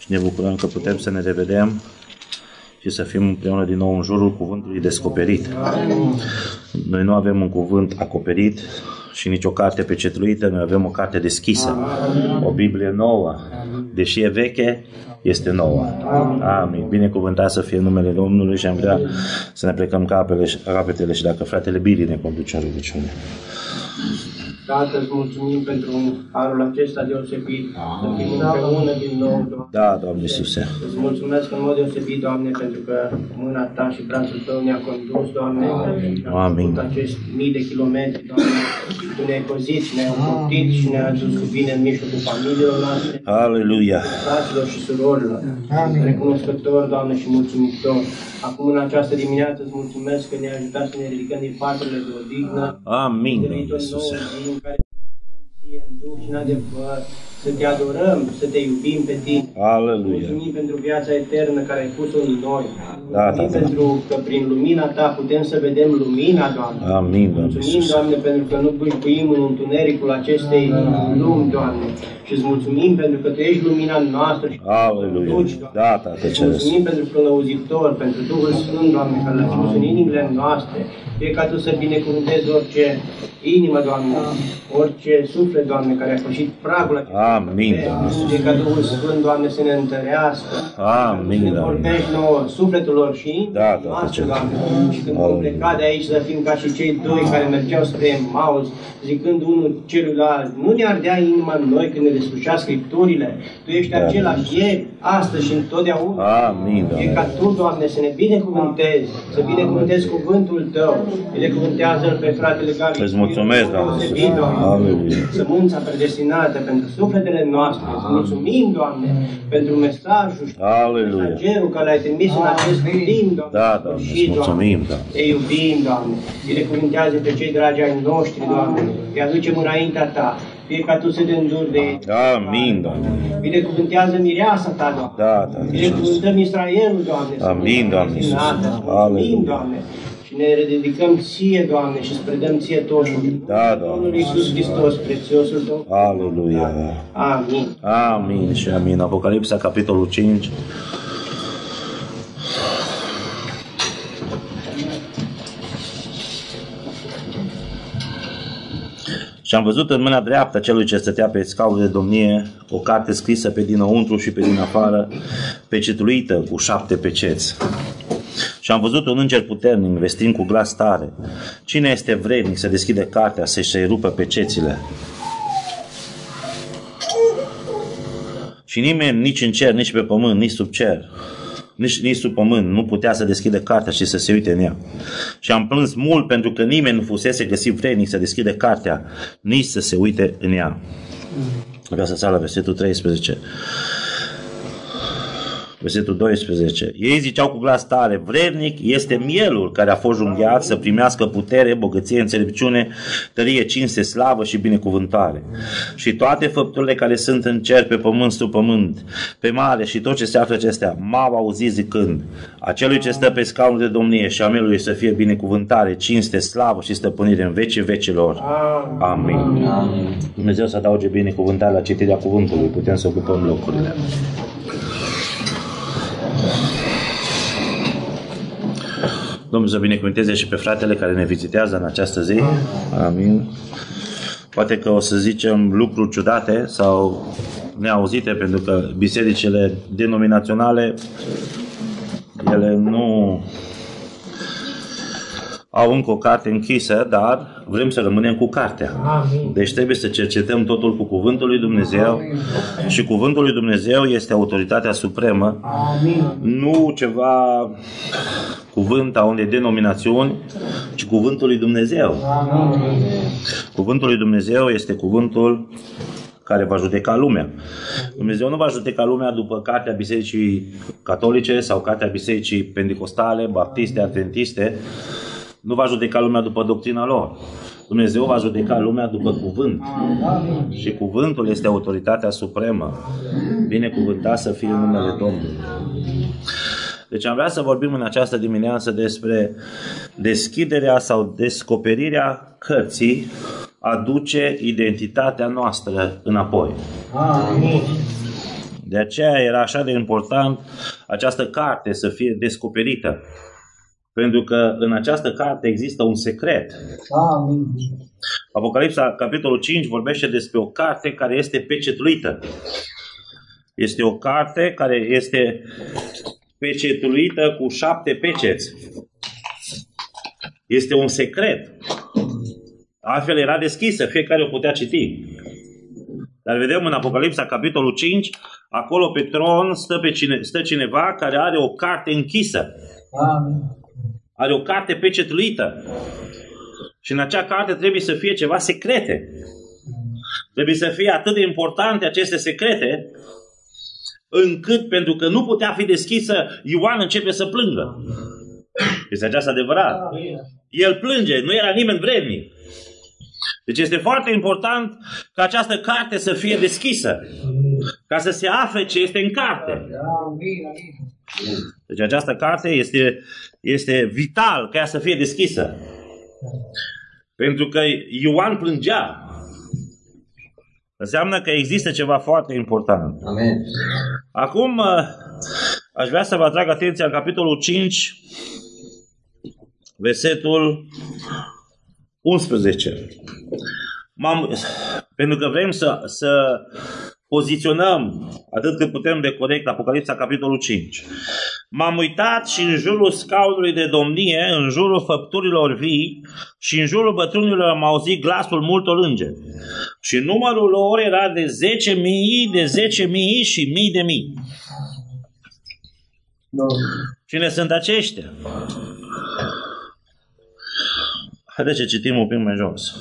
Ne bucurăm că putem să ne revedem și să fim împreună din nou în jurul cuvântului descoperit. Noi nu avem un cuvânt acoperit și nici o carte pecetluită, noi avem o carte deschisă, o Biblie nouă. Deși e veche, este nouă. Amin. Binecuvântat să fie numele Domnului și am vrea să ne plecăm capetele și dacă fratele Bili ne conduce în rugăciune. Tată, îți mulțumim pentru harul acesta deosebit, să fim împreună din nou, Doamne. Da, Doamne Iisuse. Îți mulțumesc în mod deosebit, Doamne, pentru că mâna Ta și brațul Tău ne-a condus, Doamne. Amin. Am acești mii de kilometri, Doamne. Tu ne-ai păzit și ne-ai ocrotit și ne-ai adus cu bine în mijlocul familiilor noastre. Aleluia. Fraților și surorilor. Recunoscător, Doamne, și mulțumitor. Acum, în această dimineață, îți mulțumesc că ne-ai ajutat să ne ridicăm din paturile de odihnă. Amin, Doamne Iisuse. În care ție în duh și în adevăr, să te adorăm, să te iubim pe tine. Aleluia. Mulțumim pentru viața eternă care ai pus-o în noi. Da, Mulțumim pentru că prin lumina Ta putem să vedem lumina, Doamne. Amin, Doamne Mulțumim, Iisuse. Doamne, pentru că nu bâșbuim în întunericul acestei lumi, Doamne. Și îți mulțumim pentru că Tu ești lumina noastră și Aleluia. Da, Tată îți Ceresc. mulțumim pentru călăuzitor, pentru Duhul Sfânt, Doamne, care l-a pus în inimile noastre. Fie ca Tu să binecuvântezi orice inimă, Doamne, orice suflet, Doamne, care a pășit pragul acesta. Amin, Doamne Iisuse. Fie ca Duhul Sfânt, Doamne, să ne întărească. Amin, Să ne Doamne. vorbești nouă sufletelor și Da, inimile noastre, Tată Doamne. Și când vom Aleluia. pleca de aici să fim ca și cei doi care mergeau spre Emaus, zicând unul celuilalt, nu ne ardea inima în noi când ne deslușea Scripturile. Tu ești același ieri, astăzi și întotdeauna. Amin, E Doamne. ca Tu, Doamne, să ne binecuvântezi, să binecuvântezi cuvântul Tău. Binecuvântează-L pe fratele Gabi. Îți mulțumesc, Doamne Deosebit, Doamne. Aleluia. Sămânța predestinată pentru sufletele noastre. Să mulțumim, Doamne, pentru mesajul și Aleluia. mesagerul care l-ai trimis în acest timp, Doamne. Da, Doamne, Și, îți mulțumim, Doamne. Te iubim, Doamne. Binecuvântează pe cei dragi ai noștri, Doamne. Te aducem înaintea Ta. Fie ca Tu să te înduri de ei. Amin, Doamne. Binecuvântează mireasa Ta, Doamne. Da, Tată Ceresc. Binecuvântăm Israelul, Doamne. să Amin, fie Doamne Iisuse. închinată. Aleluia. Amin, Doamne. Și ne rededicăm Ție, Doamne, și îți predăm Ție totul. Da, Doamne. Domnul Iisus Hristos, prețiosul Tău. Aleluia. Amin. Amin și amin. Apocalipsa, capitolul 5. Și am văzut în mâna dreaptă a celui ce stătea pe scaunul de domnie o carte scrisă pe dinăuntru și pe din afară, pecetluită cu 7 peceți. Și am văzut un înger puternic vestind cu glas tare: cine este vrednic să deschide cartea, să-și rupă pecețile? Și nimeni, nici în cer, nici pe pământ, nici sub cer, nici sub pământ, nu putea să deschide cartea și să se uite în ea. Și am plâns mult pentru că nimeni nu fusese găsit vrednic să deschide cartea, nici să se uite în ea. Vreau să sar la versetul 13. Versetul 12. Ei ziceau cu glas tare: vrednic este mielul care a fost junghiat să primească putere, bogăție, înțelepciune, tărie, cinste, slavă și binecuvântare. Și toate făpturile care sunt în cer, pe pământ, sub pământ, pe mare și tot ce se află acestea, m-au auzit zicând: acelui ce stă pe scaunul de domnie și a mielului să fie binecuvântare, cinste, slavă și stăpânire în vecii vecilor. Amin. Dumnezeu să adauge binecuvântare la citirea cuvântului. Putem să ocupăm locurile. Domnul să binecuvânteze și pe fratele care ne vizitează în această zi. Amin. Poate că o să zicem lucruri ciudate sau neauzite, pentru că bisericile denominaționale, ele nu au încă o carte închisă, dar vrem să rămânem cu cartea. Amin. Deci trebuie să cercetăm totul cu Cuvântul lui Dumnezeu. Și Cuvântul lui Dumnezeu este autoritatea supremă. Amin. Nu ceva cuvânt a unei denominațiuni, ci Cuvântul lui Dumnezeu. Amin. Cuvântul lui Dumnezeu este cuvântul care va judeca lumea. Dumnezeu nu va judeca lumea după cartea Bisericii Catolice sau cartea Bisericii Pentecostale, Baptiste, Adventiste. Nu va judeca lumea după doctrina lor. Dumnezeu va judeca lumea după cuvânt. Și cuvântul este autoritatea supremă. Binecuvântat să fie numele Domnului. Deci am vrea să vorbim în această dimineață despre deschiderea sau descoperirea cărții aduce identitatea noastră înapoi. Amin. De aceea era așa de important această carte să fie descoperită. Pentru că în această carte există un secret. Amin. Apocalipsa, capitolul 5, vorbește despre o carte care este pecetuită. Este o carte care este pecetuită cu 7 peceți. Este un secret. Altfel era deschisă, fiecare o putea citi. Dar vedem în Apocalipsa, capitolul 5, acolo pe tron stă cineva care are o carte închisă. Amin. Are o carte pecetuită. Și în acea carte trebuie să fie ceva secrete. Trebuie să fie atât de importante aceste secrete, încât, pentru că nu putea fi deschisă, Ioan începe să plângă. Este aceasta adevărat. El plânge, nu era nimeni vrednic. Deci este foarte important ca această carte să fie deschisă, ca să se afle ce este în carte. Deci această carte este vital ca ea să fie deschisă. Pentru că Ioan plângea. Înseamnă că există ceva foarte important. Amen. Acum aș vrea să vă atrag atenția în capitolul 5, versetul 11. Pentru că vrem să poziționăm atât cât putem de corect Apocalipsa, capitolul 5. M-am uitat și în jurul scaunului de domnie, în jurul făpturilor vii și în jurul bătrânilor am auzit glasul multor îngeri. Și numărul lor era de 10.000, de 10.000 și mii de mii. Cine sunt aceștia? Haideți să citim un pic mai jos.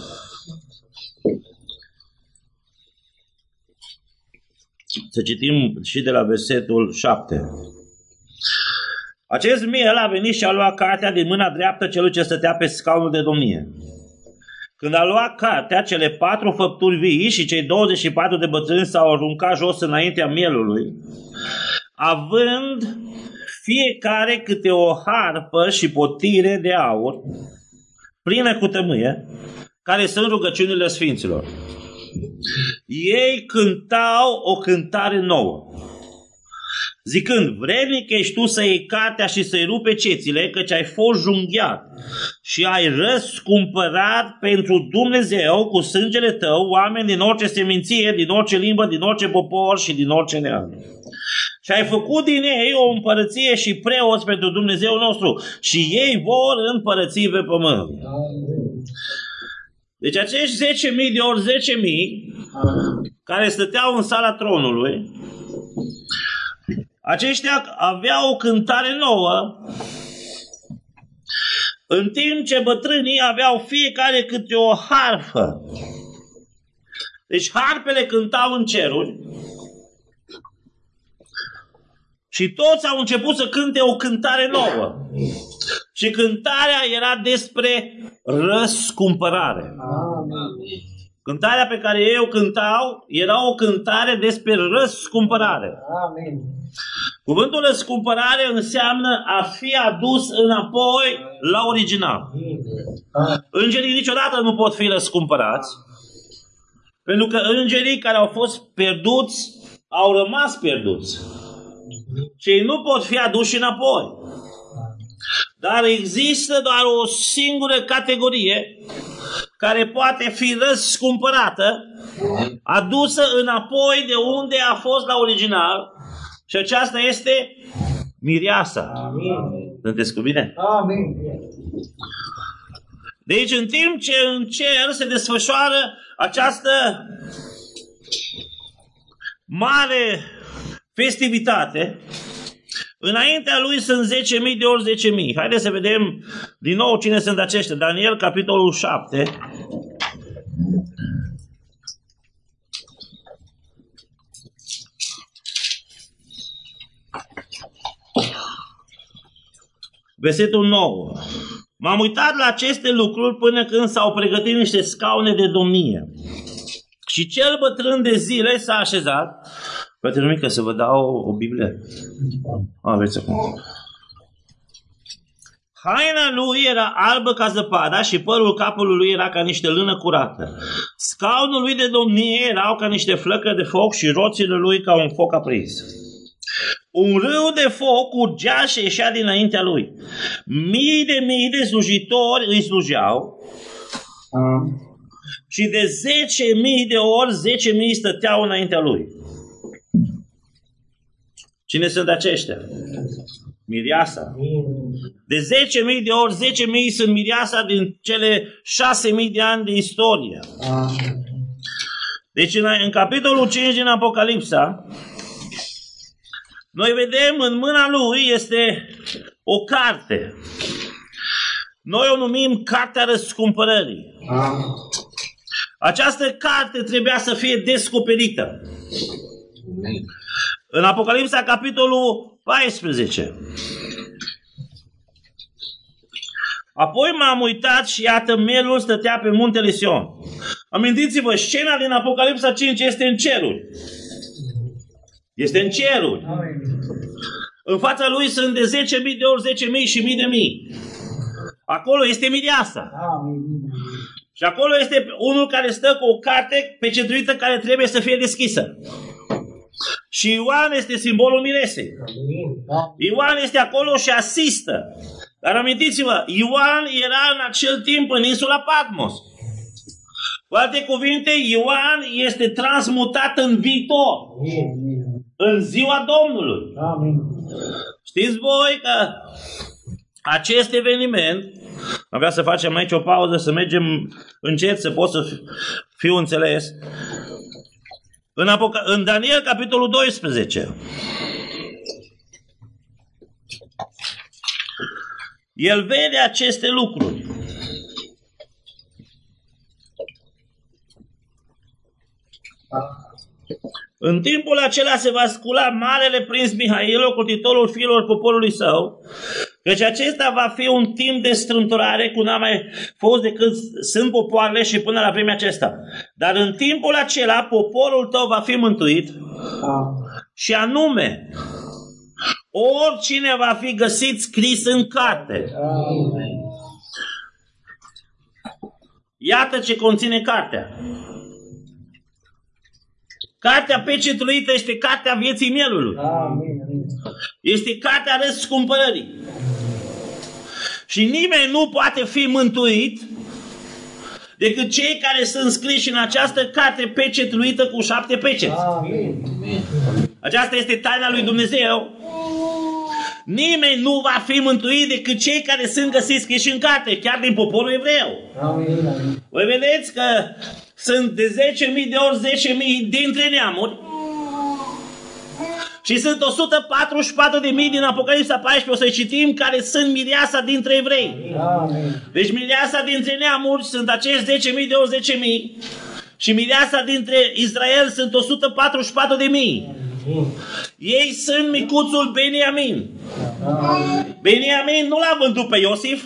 Să citim și de la versetul 7. Acest miel a venit și a luat cartea din mâna dreaptă celui ce stătea pe scaunul de domnie. Când a luat cartea, cele 4 făpturi vii și cei 24 de bătrâni s-au aruncat jos înaintea mielului, având fiecare câte o harpă și potire de aur, plină cu tămâie, care sunt rugăciunile sfinților. Ei cântau o cântare nouă, zicând: vrednic ești tu să iei cartea și să-i rupe cețile, căci ai fost junghiat și ai răscumpărat pentru Dumnezeu cu sângele tău oameni din orice seminție, din orice limbă, din orice popor și din orice neam. Și ai făcut din ei o împărăție și preoți pentru Dumnezeu nostru și ei vor împărăți pe pământ. Deci acești 10.000 de ori 10.000 care stăteau în sala tronului, aceștia aveau o cântare nouă, în timp ce bătrânii aveau fiecare câte o harfă. Deci harpele cântau în ceruri și toți au început să cânte o cântare nouă. Și cântarea era despre răscumpărare. Cântarea pe care ei o cântau era o cântare despre răscumpărare. Amin. Cuvântul răscumpărare înseamnă a fi adus înapoi la original. Îngerii niciodată nu pot fi răscumpărați, pentru că îngerii care au fost pierduți au rămas pierduți. Cei nu pot fi aduși înapoi. Dar există doar o singură categorie care poate fi răscumpărată, adusă înapoi de unde a fost la original, și aceasta este mireasa. Sunteți cu mine? Amin. Deci în timp ce în cer se desfășoară această mare festivitate, înaintea lui sunt 10.000 de ori 10.000. Haideți să vedem din nou cine sunt aceștia. Daniel, capitolul 7. Versetul 9. M-am uitat la aceste lucruri până când s-au pregătit niște scaune de domnie. Și cel bătrân de zile s-a așezat. Frate Mică, să vă dau o Biblie. Aveți acum. Haina lui era albă ca zăpada și părul capului lui era ca niște lână curată. Scaunul lui de domnie erau ca niște flăcări de foc și roțile lui ca un foc aprins. Un râu de foc urgea și ieșea dinaintea lui. Mii de slujitori îi slujeau și de 10.000 de ori 10.000 stăteau înaintea lui. Cine sunt aceștia? Miriasa. De 10.000 de ori 10.000 sunt Miriasa din cele 6.000 de ani de istorie. Deci în capitolul 5 din Apocalipsa, noi vedem în mâna lui este o carte. Noi o numim Cartea Răscumpărării. Această carte trebuia să fie descoperită. În Apocalipsa, capitolul 14. Apoi m-am uitat și iată, mielul stătea pe muntele Sion. Amintiți-vă, scena din Apocalipsa 5 este în ceruri. Este în ceruri. În fața lui sunt de 10.000 de ori 10.000 și mii de mii. Acolo este Miriasa. Și acolo este unul care stă cu o carte pecetuită care trebuie să fie deschisă. Și Ioan este simbolul miresei. Ioan este acolo și asistă. Dar amintiți-vă, Ioan era în acel timp în insula Patmos. Cu alte cuvinte, Ioan este transmutat în viitor. În ziua Domnului. Știți voi că acest eveniment, avea să facem aici o pauză, să mergem încet, să pot să fiu înțeles. În Daniel, capitolul 12, el vede aceste lucruri. În timpul acela se va scula marele prins Mihail, ocrotitorul fiilor poporului său, căci acesta va fi un timp de strâmtorare cum n-a mai fost decât sunt popoarele și până la vremea acesta. Dar în timpul acela poporul tău va fi mântuit și anume oricine va fi găsit scris în carte. Iată ce conține cartea. Cartea pecetuită este cartea vieții mielului. Este cartea răscumpărării. Și nimeni nu poate fi mântuit decât cei care sunt scriși în această carte pecetuită cu 7 peceți. Aceasta este taina lui Dumnezeu. Nimeni nu va fi mântuit decât cei care sunt găsiți scriși în carte, chiar din poporul evreu. Voi vedeți că sunt de 10.000 de ori 10.000 dintre neamuri și sunt 144.000 din Apocalipsa 14, o să citim, care sunt Miriasa dintre evrei. Deci Miriasa dintre neamuri sunt acești 10.000 de ori 10.000 și Miriasa dintre Israel sunt 144.000. Ei sunt micuțul Beniamin. Beniamin nu l-a vândut pe Iosif.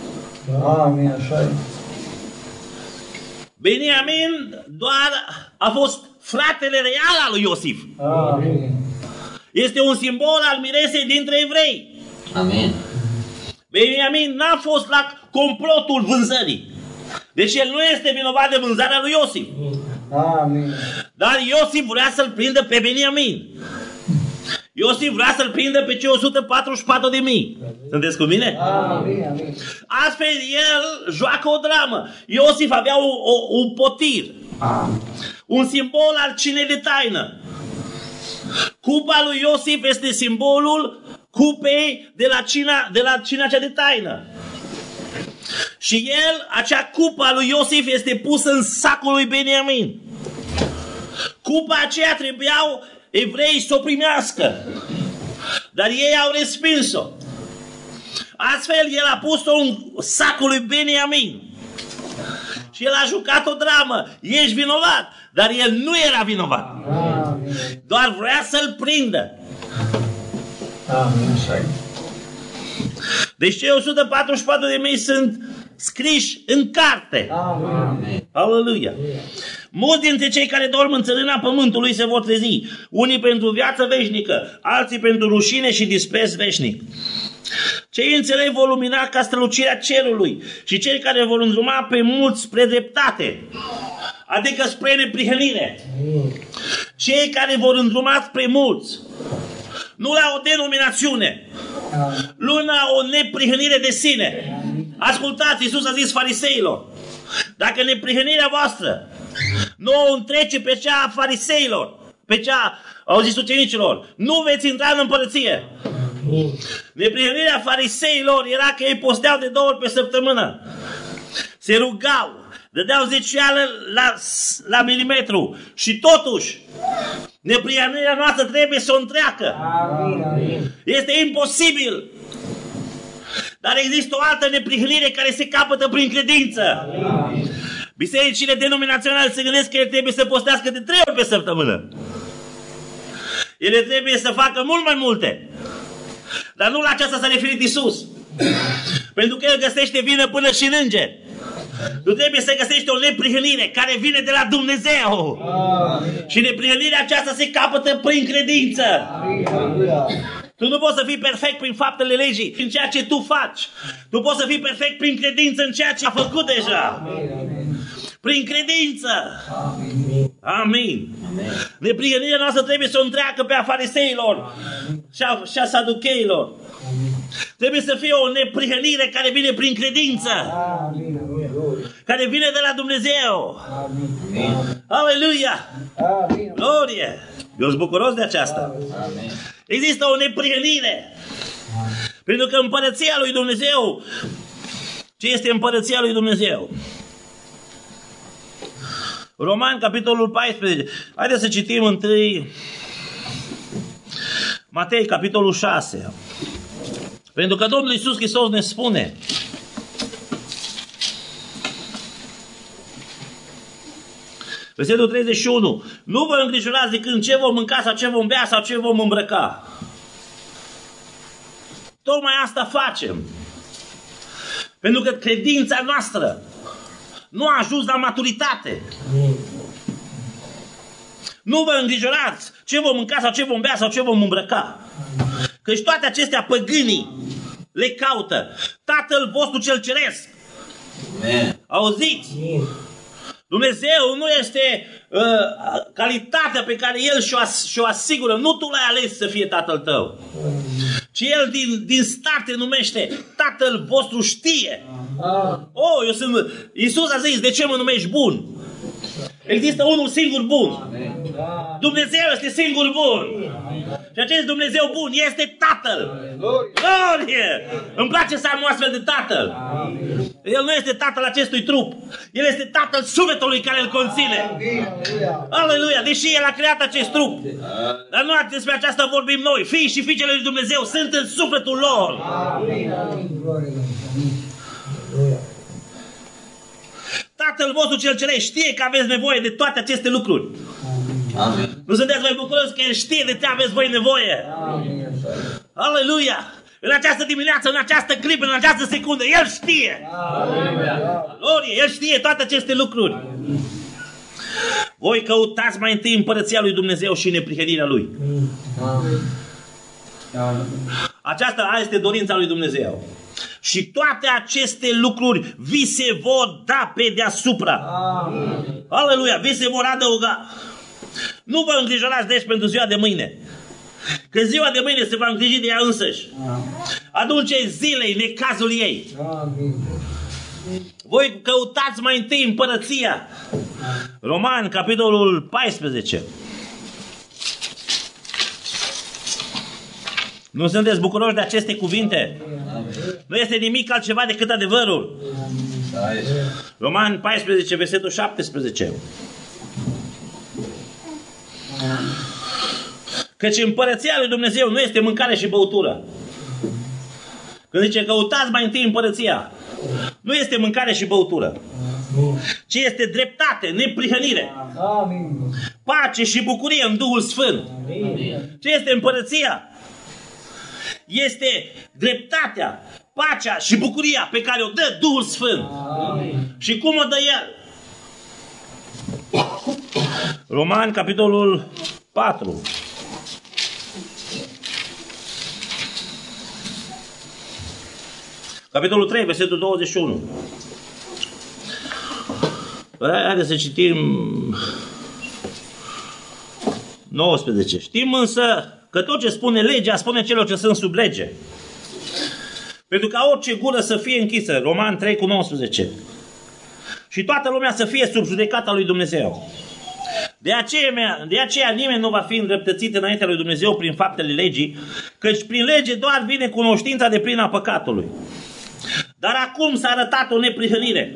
Beniamin doar a fost fratele real al lui Iosif. Este un simbol al miresei dintre evrei. Amin. Beniamin n-a fost la complotul vânzării. Deci el nu este vinovat de vânzarea lui Iosif. Amin. Dar Iosif vrea să-l prindă pe Beniamin. Iosif vrea să-l prindă pe cei 144.000. Sunteți cu mine? Amin. Astfel el joacă o dramă. Iosif avea un potir. Un simbol al cinei de taină. Cupa lui Iosif este simbolul cupei de la cina cea de taină. Și el, acea cupa lui Iosif este pusă în sacul lui Beniamin. Cupa aceea trebuiau evreii să o primească. Dar ei au respins-o. Astfel el a pus-o în sacul lui Beniamin. Și el a jucat o dramă. Ești vinovat. Dar el nu era vinovat. Doar vrea să-l prindă. Deci cei 144.000 sunt scriși în carte. Aleluia. Mulți dintre cei care dorm în țărâna pământului se vor trezi. Unii pentru viață veșnică, alții pentru rușine și dispreț veșnic. Cei înțelepți vor lumina ca strălucirea cerului și cei care vor îndruma pe mulți spre dreptate. adică spre neprihănire. Cei care vor îndruma spre mulți, nu la o denominațiune, nu la o neprihănire de sine. Ascultați, Iisus a zis fariseilor, dacă neprihănirea voastră nu o întrece pe cea a fariseilor, pe cea, au zis ucenicilor, nu veți intra în împărăție. Neprihănirea fariseilor era că ei posteau de 2 ori pe săptămână, se rugau, dădeau zeciuială la milimetru și totuși neprihănirea noastră trebuie să o întreacă. Este imposibil. Dar există o altă neprihănire care se capătă prin credință. Bisericile denominaționale se gândesc că ele trebuie să postească de 3 ori pe săptămână. Ele trebuie să facă mult mai multe. Dar nu la aceasta s-a referit Iisus. Pentru că El găsește vină până și în îngeri. Tu trebuie să găsești o neprihănire care vine de la Dumnezeu. Și neprihănirea aceasta se capătă prin credință. Tu nu poți să fii perfect prin faptele legii, prin ceea ce tu faci. Tu poți să fii perfect prin credință în ceea ce a făcut deja. Prin credință. Amin. Neprihănirea noastră trebuie să o întreacă pe a fariseilor și a saducheilor. Trebuie să fie o neprihănire care vine prin credință. Care vine de la Dumnezeu. Aleluia. Glorie. Eu sunt bucuros de aceasta. Există o neprihănire. Pentru că împărăția lui Dumnezeu, ce este împărăția lui Dumnezeu? Romani, capitolul 14. Haideți să citim întâi Matei, capitolul 6. Pentru că Domnul Iisus Hristos ne spune: versetul 31. Nu vă îngrijorați zicând ce vom mânca sau ce vom bea sau ce vom îmbrăca. Tocmai asta facem. Pentru că credința noastră nu a ajuns la maturitate. Nu vă îngrijorați ce vom mânca sau ce vom bea sau ce vom îmbrăca. Căci toate acestea păgânii le caută. Tatăl vostru cel ceresc. Auziți? Dumnezeu nu este calitatea pe care El și-o asigură. Nu tu l-ai ales să fie Tatăl tău. Ci El din start te numește Tatăl vostru știe. Iisus a zis, de ce mă numești bun? Există unul singur bun. Dumnezeu este singur bun. Și acest Dumnezeu bun este Tatăl. Glorie! Îmi place să am un astfel de Tatăl. El nu este Tatăl acestui trup. El este Tatăl sufletului care îl conține. Aleluia! Deși El a creat acest trup. Dar nu despre aceasta vorbim noi. Fiii și fiicele lui Dumnezeu sunt în sufletul lor. Tatăl vostru cel ceresc știe că aveți nevoie de toate aceste lucruri. Amin. Nu sunteți mai bucuroși că El știe de ce aveți voi nevoie? Amin. Aleluia! În această dimineață, în această clipă, în această secundă, El știe! Glorie! El știe toate aceste lucruri. Amin. Voi căutați mai întâi împărăția lui Dumnezeu și neprihănirea Lui. Amin. Aceasta este dorința lui Dumnezeu. Și toate aceste lucruri vi se vor da pe deasupra. Amin. Aleluia, vi se vor adăuga. Nu vă îngrijorați deci pentru ziua de mâine, că ziua de mâine se va îngriji de ea însăși. Adunce zilei necazul ei. Amin. Voi căutați mai întâi împărăția. Romani, capitolul 14. Nu sunteți bucuroși de aceste cuvinte? Nu este nimic altceva decât adevărul. Romani 14, versetul 17. Căci împărăția lui Dumnezeu nu este mâncare și băutură. Când zice căutați mai întâi împărăția, nu este mâncare și băutură, ci este dreptate, neprihănire, pace și bucurie în Duhul Sfânt. Ce este împărăția? Este dreptatea, pacea și bucuria pe care o dă Duhul Sfânt. Amin. Și cum o dă El? Romani, capitolul 4. Capitolul 3, versetul 21. Haideți să citim 19. Știm însă că tot ce spune legea, spune celor ce sunt sub lege. Pentru ca orice gură să fie închisă. Roman 3:19. Și toată lumea să fie sub judecata lui Dumnezeu. De aceea nimeni nu va fi îndreptățit înaintea lui Dumnezeu prin faptele legii, căci prin lege doar vine cunoștința deplină a păcatului. Dar acum s-a arătat o neprihănire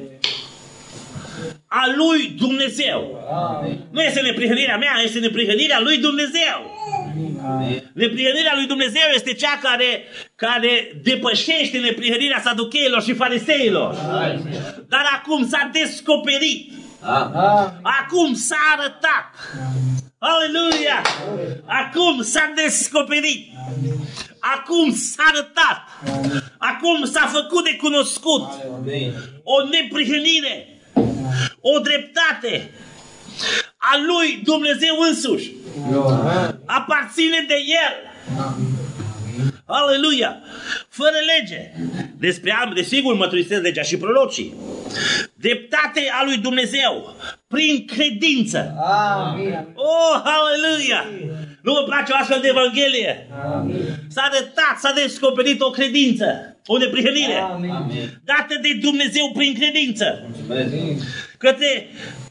a lui Dumnezeu. Nu este neprihănirea mea, este neprihănirea lui Dumnezeu. Neprihănirea lui Dumnezeu este cea care depășește neprihănirea saducheilor și fariseilor. Dar acum s-a descoperit. Acum s-a arătat. Aleluia! Acum s-a descoperit. Acum s-a arătat. Acum s-a făcut de cunoscut o neprihănire, o dreptate a lui Dumnezeu însuși. Aparține de El. Aleluia! Fără lege. Desigur mărturisesc legea și prorocii. Dreptate a lui Dumnezeu prin credință. Oh, aleluia! Nu vă place o astfel de Evanghelie? S-a arătat, s-a descoperit o credință, o neprihănire dată de Dumnezeu prin credință. Către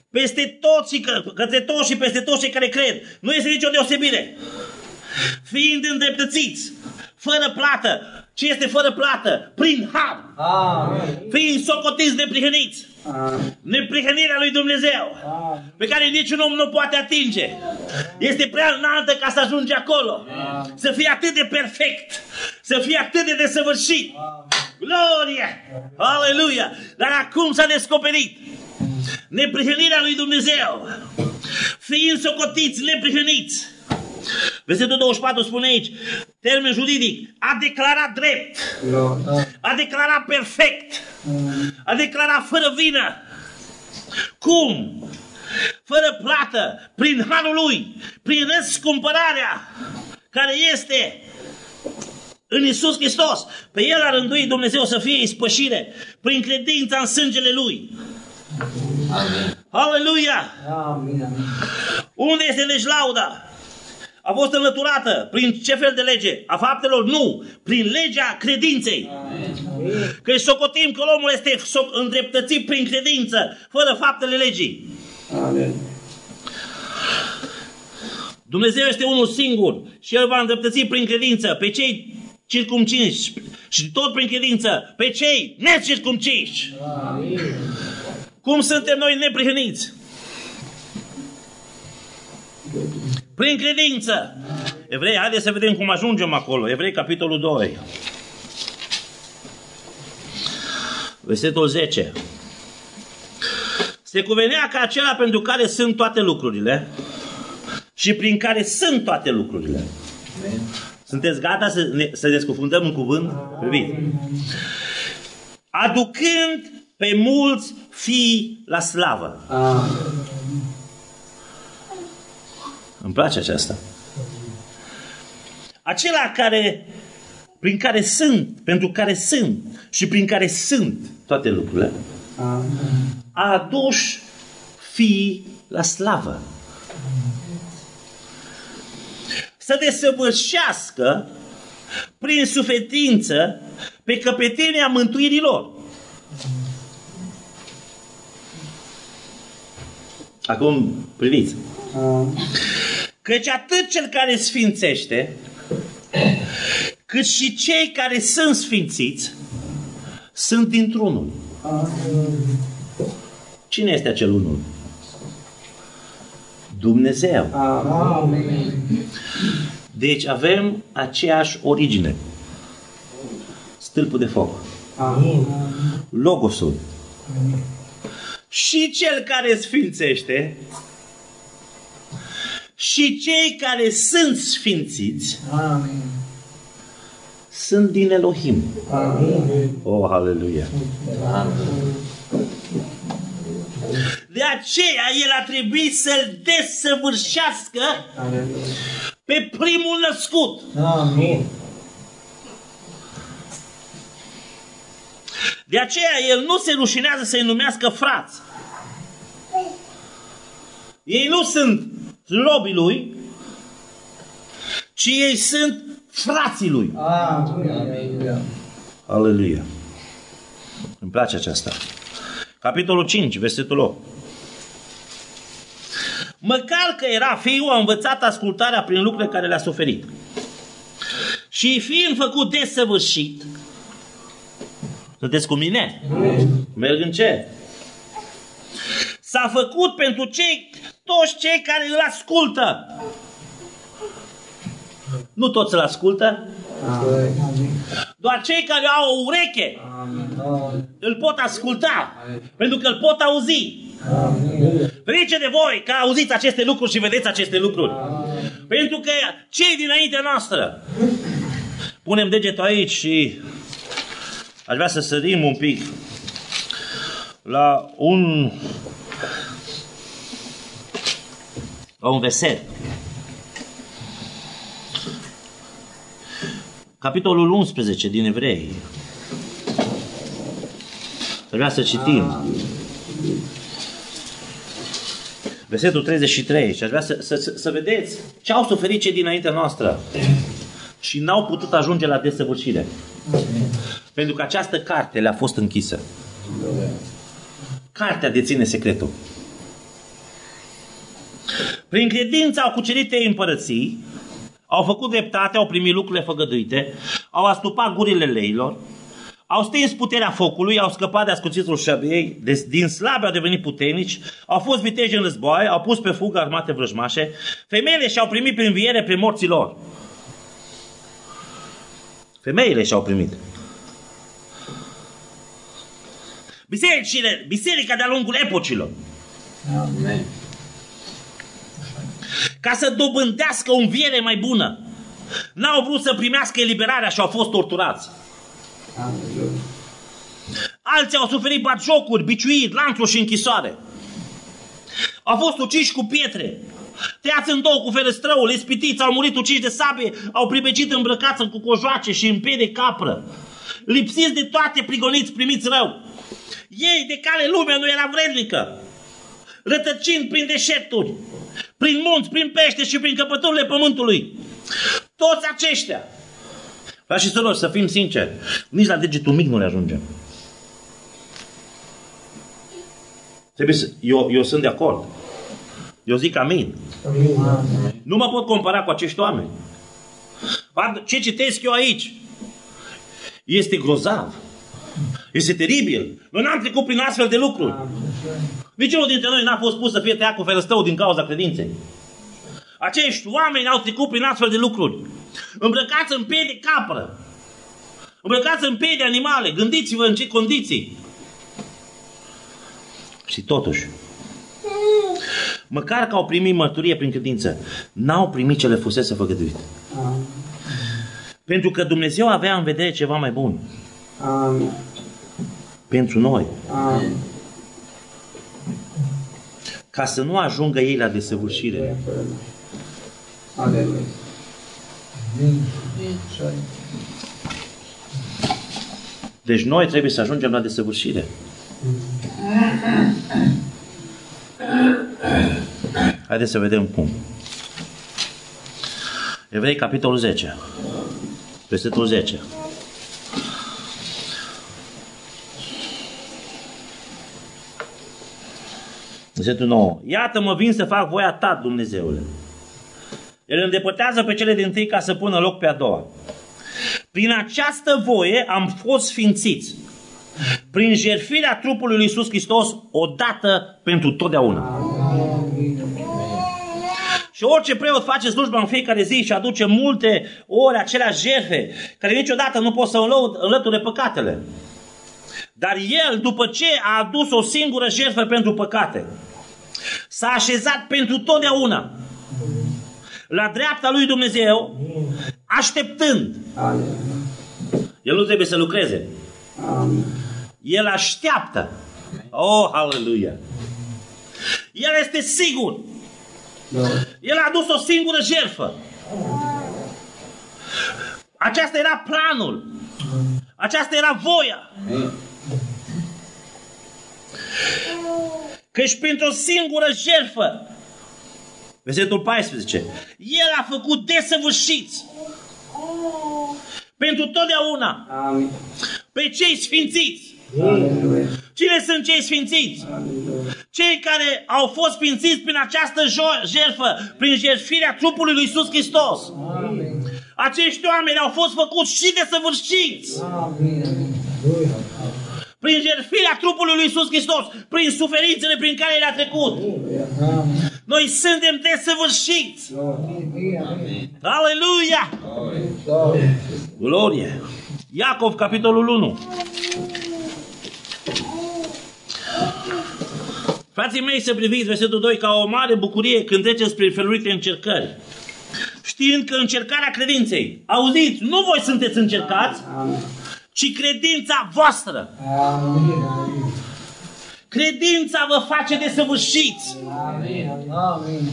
toți și peste toți cei care cred. Nu este nicio deosebire. Fiind îndreptățiți, fără plată. Ce este fără plată? Prin har. Fiind socotiți neprihăniți. Neprihănirea lui Dumnezeu, pe care niciun om nu poate atinge. Este prea înaltă ca să ajungi acolo. Să fie atât de perfect. Să fie atât de desăvârșit. Glorie! Aleluia! Dar acum s-a descoperit neprihănirea lui Dumnezeu. Fiind socotiți neprihăniți. Versetul 24 spune aici, termen juridic, a declarat drept, a declarat perfect, a declarat fără vină. Cum? Fără plată, prin harul lui, prin răscumpărarea care este în Iisus Hristos. Pe El a rânduit Dumnezeu să fie ispășire prin credința în sângele Lui. Amin. Aleluia! Amin. Unde este deci lauda? A fost înlăturată. Prin ce fel de lege? A faptelor? Nu. Prin legea credinței. Că socotim că omul este îndreptățit prin credință, fără faptele legii. Amen. Dumnezeu este unul singur și El va îndreptăți prin credință pe cei circumciși și tot prin credință pe cei necircumciși. Amin. Cum suntem noi neprihăniți? Prin credință. Evrei, haideți să vedem cum ajungem acolo. Evrei, capitolul 2. Versetul 10. Se cuvenea ca acela pentru care sunt toate lucrurile și prin care sunt toate lucrurile. Sunteți gata să descufundăm în cuvânt? Priviți. Aducând pe mulți fii la slavă. Îmi place aceasta. Acela prin care sunt, pentru care sunt și prin care sunt toate lucrurile, a adus fii la slavă. Să desăvârșească prin suferință pe căpetenia mântuirii lor. Acum priviți. Căci atât cel care sfințește, cât și cei care sunt sfințiți, sunt dintr-unul. Cine este acel unul? Dumnezeu. Deci avem aceeași origine. Stâlpul de foc. Logosul. Și cel care sfințește și cei care sunt sfințiți sunt din Elohim. Oh, aleluia! De aceea El a trebuit să-L desăvârșească pe primul născut. Amin. De aceea El nu se rușinează să-i numească frați. Ei nu sunt robii lui, ci ei sunt frații lui. Aleluia. Îmi place aceasta. Capitolul 5, versetul 8. Măcar că era fiul, a învățat ascultarea prin lucrurile care le-a suferit. Și fiind făcut desăvârșit, sunteți cu mine? Merg în cer. S-a făcut pentru toți cei care îl ascultă. Nu toți îl ascultă. Doar cei care au o ureche îl pot asculta, pentru că îl pot auzi. Ferice de voi că auziți aceste lucruri și vedeți aceste lucruri. Pentru că cei dinaintea noastră, punem degetul aici și aș vrea să sărim un pic la un verset. Capitolul 11 din Evrei. Vreau să citim. Versetul 33. Și aș vrea să vedeți ce au suferit cei dinaintea noastră și n-au putut ajunge la desăvârșire. Pentru că această carte le-a fost închisă. Cartea deține secretul. Prin credință au cucerit ei împărății, au făcut dreptate, au primit lucrurile făgăduite, au astupat gurile leilor, au stins puterea focului, au scăpat de ascuțitul șabiei, din slabe au devenit puternici, au fost viteji în război, au pus pe fugă armate vrăjmașe, femeile și-au primit prin înviere prin morții lor. Femeile și-au primit. Biserica de-a lungul epocilor. Amen. Ca să dobândească o înviere mai bună. N-au vrut să primească eliberarea și au fost torturați. Amen. Alții au suferit batjocuri, biciuiri, lanțuri și închisoare. Au fost uciși cu pietre, tăiați în două cu ferăstrăul, ispitiți, au murit uciși de sabie, au pribegit îmbrăcați în cucojoace și în piei de capră. Lipsiți de toate, prigoniți, primiți rău. Ei de care lumea nu era vrednică, rătăcind prin deșerturi, prin munți, prin pește și prin căpăturile pământului. Toți aceștia, frați și surori, să fim sinceri, nici la degetul mic nu le ajungem. Eu sunt de acord. Eu zic amin. Nu mă pot compara cu acești oameni. Ce citesc eu aici este grozav. Este teribil. Noi n-am trecut prin astfel de lucruri. Niciunul dintre noi n-a fost pus să fie tăiat cu ferăstrău din cauza credinței. Acești oameni au trecut prin astfel de lucruri. Îmbrăcați în piei de capră. Îmbrăcați în piei de animale. Gândiți-vă în ce condiții. Și totuși, măcar că au primit mărturie prin credință, n-au primit ce le fusese făgăduit. Pentru că Dumnezeu avea în vedere ceva mai bun. Amen. Pentru noi. Amen. Ca să nu ajungă ei la desăvârșire. Aleluia. Deci noi trebuie să ajungem la desăvârșire. Haideți să vedem cum. Evrei, capitolul 10. Versetul 10. Versetul 9. Iată-mă vin să fac voia ta, Dumnezeule. El îndepărtează pe cele dintâi ca să pună loc pe a doua. Prin această voie am fost sfințiți. Prin jertfirea trupului lui Iisus Hristos, odată pentru totdeauna. Și orice preot face slujba în fiecare zi și aduce multe ori aceleași jertfe, care niciodată nu pot să înlăture păcatele. Dar el, după ce a adus o singură jertfă pentru păcate, s-a așezat pentru totdeauna la dreapta lui Dumnezeu, așteptând. El nu trebuie să lucreze. El așteaptă. Oh, haleluia! El este sigur. El a adus o singură jertfă. Aceasta era planul. Aceasta era voia. Căci printr-o singură jertfă Versetul 14. El a făcut desăvârșiți pentru totdeauna Amin. pe cei sfințiți. Aleluia. Cine sunt cei sfințiți? Cei care au fost sfințiți prin această jertfă, prin jertfirea trupului lui Iisus Hristos. Amin. Acești oameni au fost făcuți și desăvârșiți Amin. prin jertfirea trupului lui Iisus Hristos, prin suferințele prin care le-a trecut. Amin. Noi suntem desăvârșiți. Amin. Aleluia! Glorie! Iacov, capitolul 1. Frații mei, să priviți versetul 2 ca o mare bucurie când treceți prin felurite încercări. Știind că încercarea credinței, auziți, nu voi sunteți încercați, ci credința voastră. Amin. Credința vă face desăvârșiți. Amin.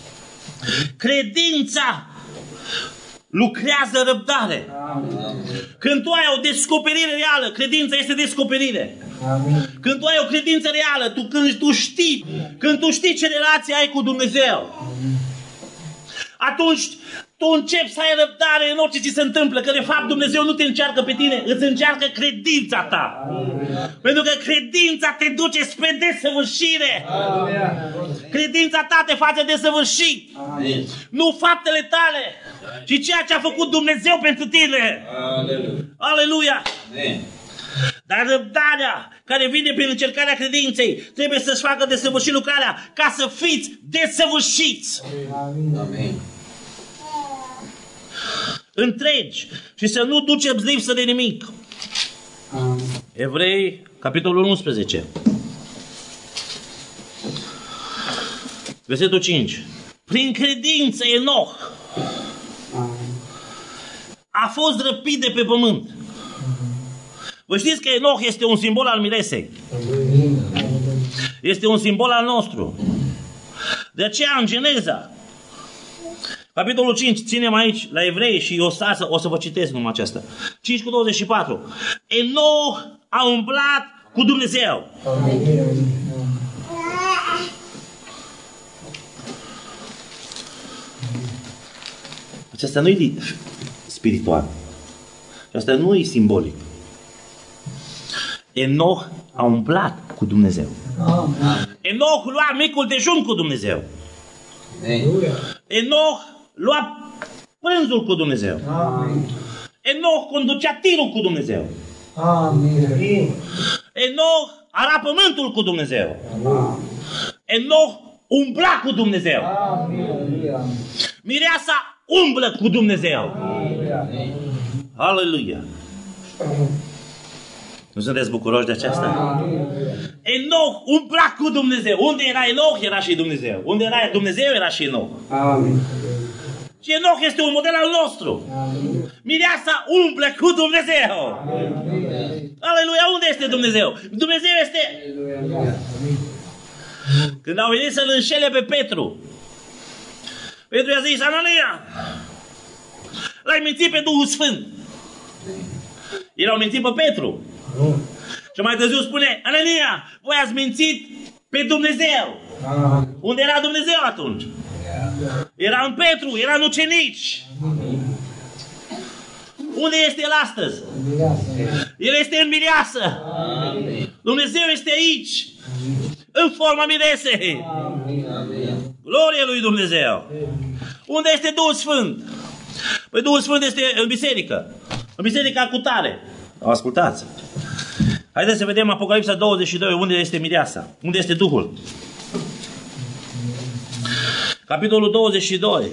Credința lucrează răbdare. Când tu ai o descoperire reală, credința este descoperire. Amin. Când tu ai o credință reală, când tu știi ce relație ai cu Dumnezeu, atunci tu începi să ai răbdare în orice ți se întâmplă, că de fapt Dumnezeu nu te încearcă pe tine, îți încearcă credința ta. Pentru că credința te duce spre desăvârșire. Credința ta te face desăvârșit. Nu faptele tale, ci ceea ce a făcut Dumnezeu pentru tine. Aleluia! Dar răbdarea care vine prin încercarea credinței trebuie să-și facă desăvârșit lucrarea ca să fiți desăvârșiți. Amin. Întregi și să nu duceți lipsă de nimic. Evrei, capitolul 11. Versetul 5. Prin credință Enoch a fost răpit de pe pământ. Vă știți că Enoch este un simbol al miresei. Este un simbol al nostru. De aceea în Geneza, capitolul 5, ținem aici la Evrei și o să vă citesc numai aceasta. 5:24. Enoch a umblat cu Dumnezeu. Aceasta nu e spiritual. Aceasta nu e simbolic. Enoch a umblat cu Dumnezeu. Enoch lua micul dejun cu Dumnezeu. Enoch lua prânzul cu Dumnezeu. Enoch conducea tirul cu Dumnezeu. Enoch ara pământul cu Dumnezeu. Enoch umbla cu Dumnezeu. Mireasa umblă cu Dumnezeu. Aleluia! Nu sunteți bucuroși de aceasta? Enoch umbla cu Dumnezeu. Unde era Enoch, era și Dumnezeu. Unde era Dumnezeu, era și Enoch. Și Enoch este un model al nostru. Mireasa umblă cu Dumnezeu. Aleluia! Unde este Dumnezeu? Dumnezeu este... Când au venit să-l înșele pe Petru, Petru i-a zis: Anania, l-ai mințit pe Duhul Sfânt. Ei l-au mințit pe Petru. Și mai târziu spune: Anania, voi ați mințit pe Dumnezeu. Unde era Dumnezeu atunci? Era în Petru, era în ucenici. Unde este El astăzi? El este în mireasă. Dumnezeu este aici, în forma miresei. Glorie lui Dumnezeu. Unde este Duhul Sfânt? Păi Duhul Sfânt este în biserică. În biserica cu tare. Ascultați. Haideți să vedem Apocalipsa 22, unde este mireasa. Unde este Duhul? Capitolul 22.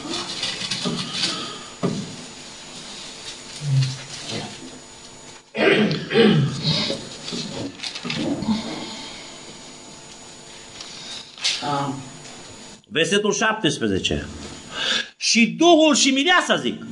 Versetul 17. Și Duhul și mireasa zic.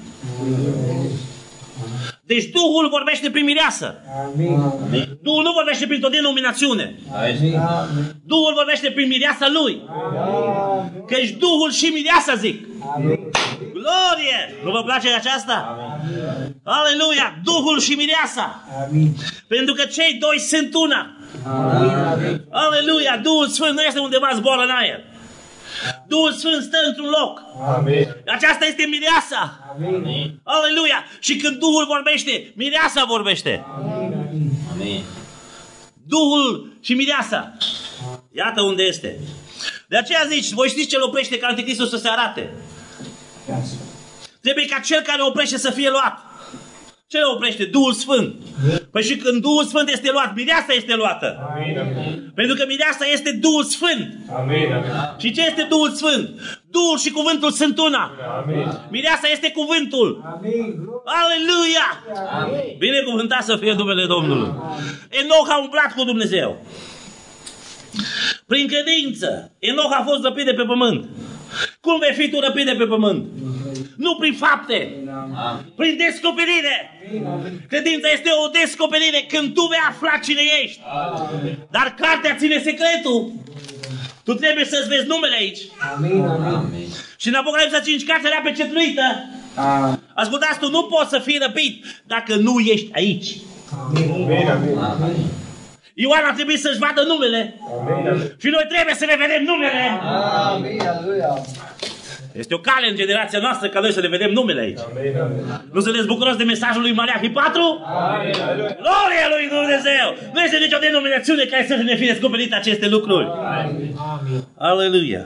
Deci Duhul vorbește prin mireasă. Duhul nu vorbește printr-o denominațiune. Duhul vorbește prin mireasa Lui. Căci Duhul și mireasa zic. Glorie! Nu vă place aceasta? Aleluia! Duhul și mireasa. Pentru că cei doi sunt una. Aleluia! Duhul Sfânt nu este undeva zboară în aer. Duhul Sfânt stă într-un loc. Amin. Aceasta este mireasa. Amin. Aleluia! Și când Duhul vorbește, mireasa vorbește. Amin. Duhul și mireasa. Iată unde este. De aceea zici, voi știți ce îl oprește ca Anticristul să se arate? Trebuie ca cel care oprește să fie luat. Ce îl oprește? Duhul Sfânt. Păi și când Duhul Sfânt este luat, mireasa este luată. Amin. Amin. Pentru că mireasa este Duhul Sfânt. Amin. Amin. Și ce este Duhul Sfânt? Duhul și cuvântul sunt una. Amin. Mireasa este cuvântul. Amin. Aleluia! Amin. Binecuvântat să fie numele Domnului. Enoch a umblat cu Dumnezeu. Prin credință, Enoch a fost răpit de pe pământ. Cum vei fi tu răpit de pe pământ? Nu prin fapte, prin descoperire. Credința este o descoperire când tu vei afla cine ești. Dar cartea ține secretul. Tu trebuie să-ți vezi numele aici. Amin. Amin. Și în Apocalipsa 5, cartea era pecetluită. Ascultați, tu nu poți să fii răpit dacă nu ești aici. Amin. Amin. Ioan a trebuit să-și vadă numele. Amin. Și noi trebuie să ne vedem numele. Amin. Aleluia. Este o cale în generația noastră ca noi să ne vedem numele aici. Nu sunteți bucuroși de mesajul lui Malachi 4? Gloria lui Dumnezeu! Nu este nicio denominațiune care să ne fie descoperit aceste lucruri. Amin. Aleluia!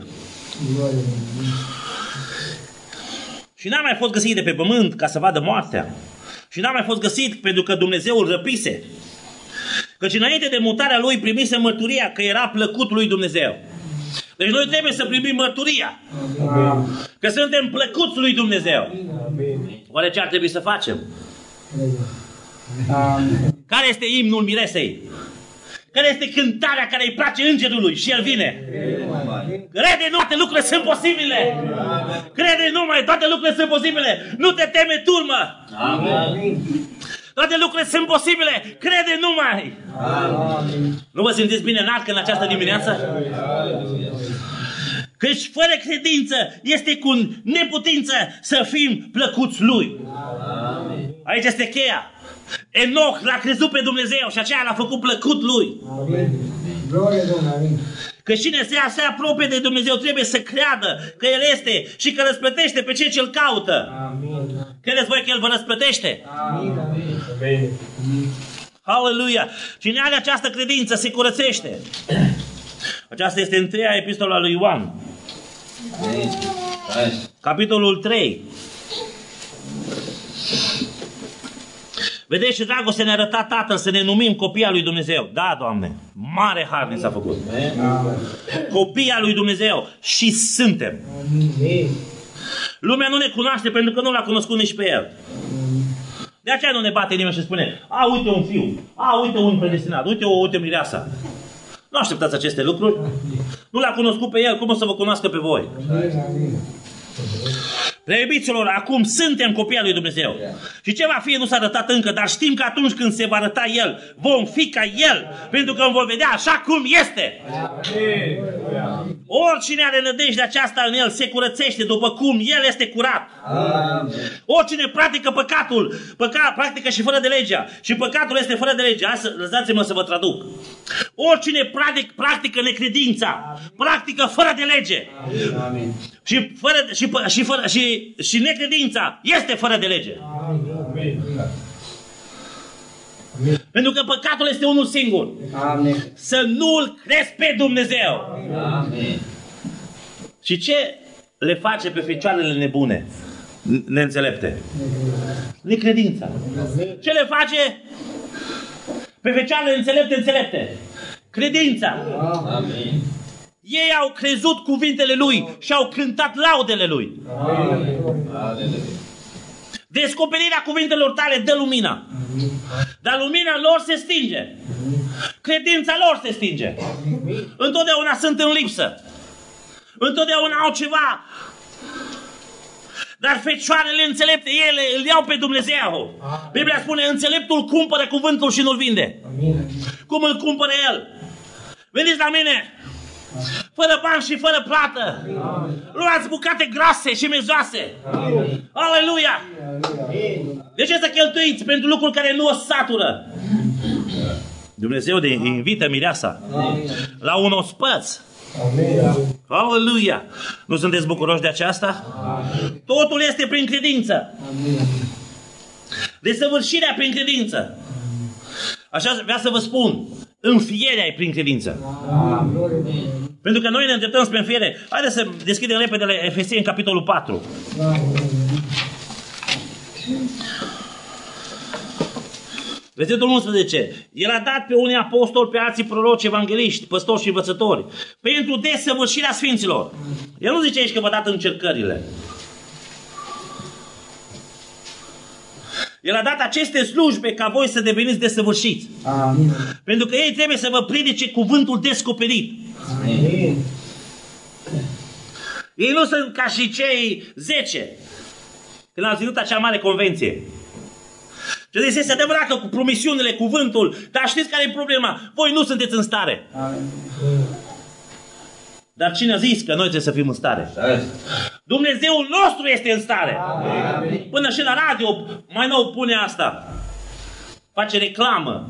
Și n-a mai fost găsit de pe pământ ca să vadă moartea. Și n-a mai fost găsit pentru că Dumnezeu îl răpise. Căci înainte de mutarea lui primise mărturia că era plăcut lui Dumnezeu. Deci noi trebuie să primim mărturia. Că suntem plăcuți lui Dumnezeu. Oare ce ar trebui să facem? Care este imnul miresei? Care este cântarea care îi place îngerului și el vine? Crede, nu, toate lucrurile sunt posibile. Crede numai, toate lucrurile sunt posibile. Nu te teme, turmă. Toate lucrurile sunt posibile. Crede numai. Nu vă simțiți bine în arcă în această dimineață? Căci fără credință este cu neputință să fim plăcuți lui. Aici este cheia. Enoch l-a crezut pe Dumnezeu și aceea l-a făcut plăcut lui. Că cine se apropie de Dumnezeu trebuie să creadă că El este și că răsplătește pe cei ce îl caută. Credeți voi că El vă răsplătește? Aleluia! Cine are această credință se curățește. Aceasta este întâia epistola lui Ioan. Capitolul 3. Vedeți ce dragoste ne-a arătat Tatăl să ne numim copii al lui Dumnezeu. Da, Doamne, mare har ne s-a făcut. Copii al lui Dumnezeu și suntem. Lumea nu ne cunoaște pentru că nu l-a cunoscut nici pe El. De aceea nu ne bate nimeni și spune: a, uite un fiu, a, uite un predestinat, uite mireasa. Nu așteptați aceste lucruri. Nu l-a cunoscut pe El, cum o să vă cunoască pe voi? Preiubiților, acum suntem copii al lui Dumnezeu. Și ce va fi nu s-a arătat încă, dar știm că atunci când se va arăta El, vom fi ca El, pentru că îl vom vedea așa cum este. Oricine are nădejde aceasta în El se curățește după cum El este curat. Oricine practică păcatul, practică și fără de legea, și păcatul este fără de legea. Lăsați-mă să vă traduc. Oricine practică necredința, practică fără de lege. Și necredința este fără de lege. Pentru că păcatul este unul singur. Să nu-L crezi pe Dumnezeu. Și ce le face pe fecioarele nebune, neînțelepte? Necredința. Ce le face pe fecioarele înțelepte? Credința. Ei au crezut cuvintele Lui și au cântat laudele Lui. Descoperirea cuvintelor tale dă lumina. Dar lumina lor se stinge. Credința lor se stinge. Întotdeauna sunt în lipsă. Întotdeauna au ceva. Dar fecioarele înțelepte, ele îl iau pe Dumnezeu. Biblia spune: înțeleptul cumpără cuvântul și nu-l vinde. Cum îl cumpără el? Veniți la mine, fără bani și fără plată. Luați bucate grase și mezoase. Aleluia! De ce să cheltuiți pentru lucruri care nu o satură? Dumnezeu invită mireasa la un ospăț. Aleluia! Nu sunteți bucuroși de aceasta? Totul este prin credință. Desăvârșirea prin credință. Așa vreau să vă spun. Înfierea e prin credință. Pentru că noi ne îndreptăm spre înfiere. Haideți să deschidem repede la Efeseni în capitolul 4. Versetul 11. El a dat pe unii apostoli, pe alții proroci, evangeliști, păstori și învățători pentru desăvârșirea sfinților. El nu zice aici că vă dat încercările. El a dat aceste slujbe ca voi să deveniți desăvârșiți. Amin. Pentru că ei trebuie să vă predice cuvântul descoperit. Amin. Ei nu sunt ca și cei 10 când au ținut acea mare convenție. Și deci este adevărat că cu promisiunile, cuvântul, dar știți care e problema? Voi nu sunteți în stare. Amin. Dar cine a zis că noi trebuie să fim în stare? Dumnezeul nostru este în stare. Amin. Până și la radio mai nou pune asta. Face reclamă.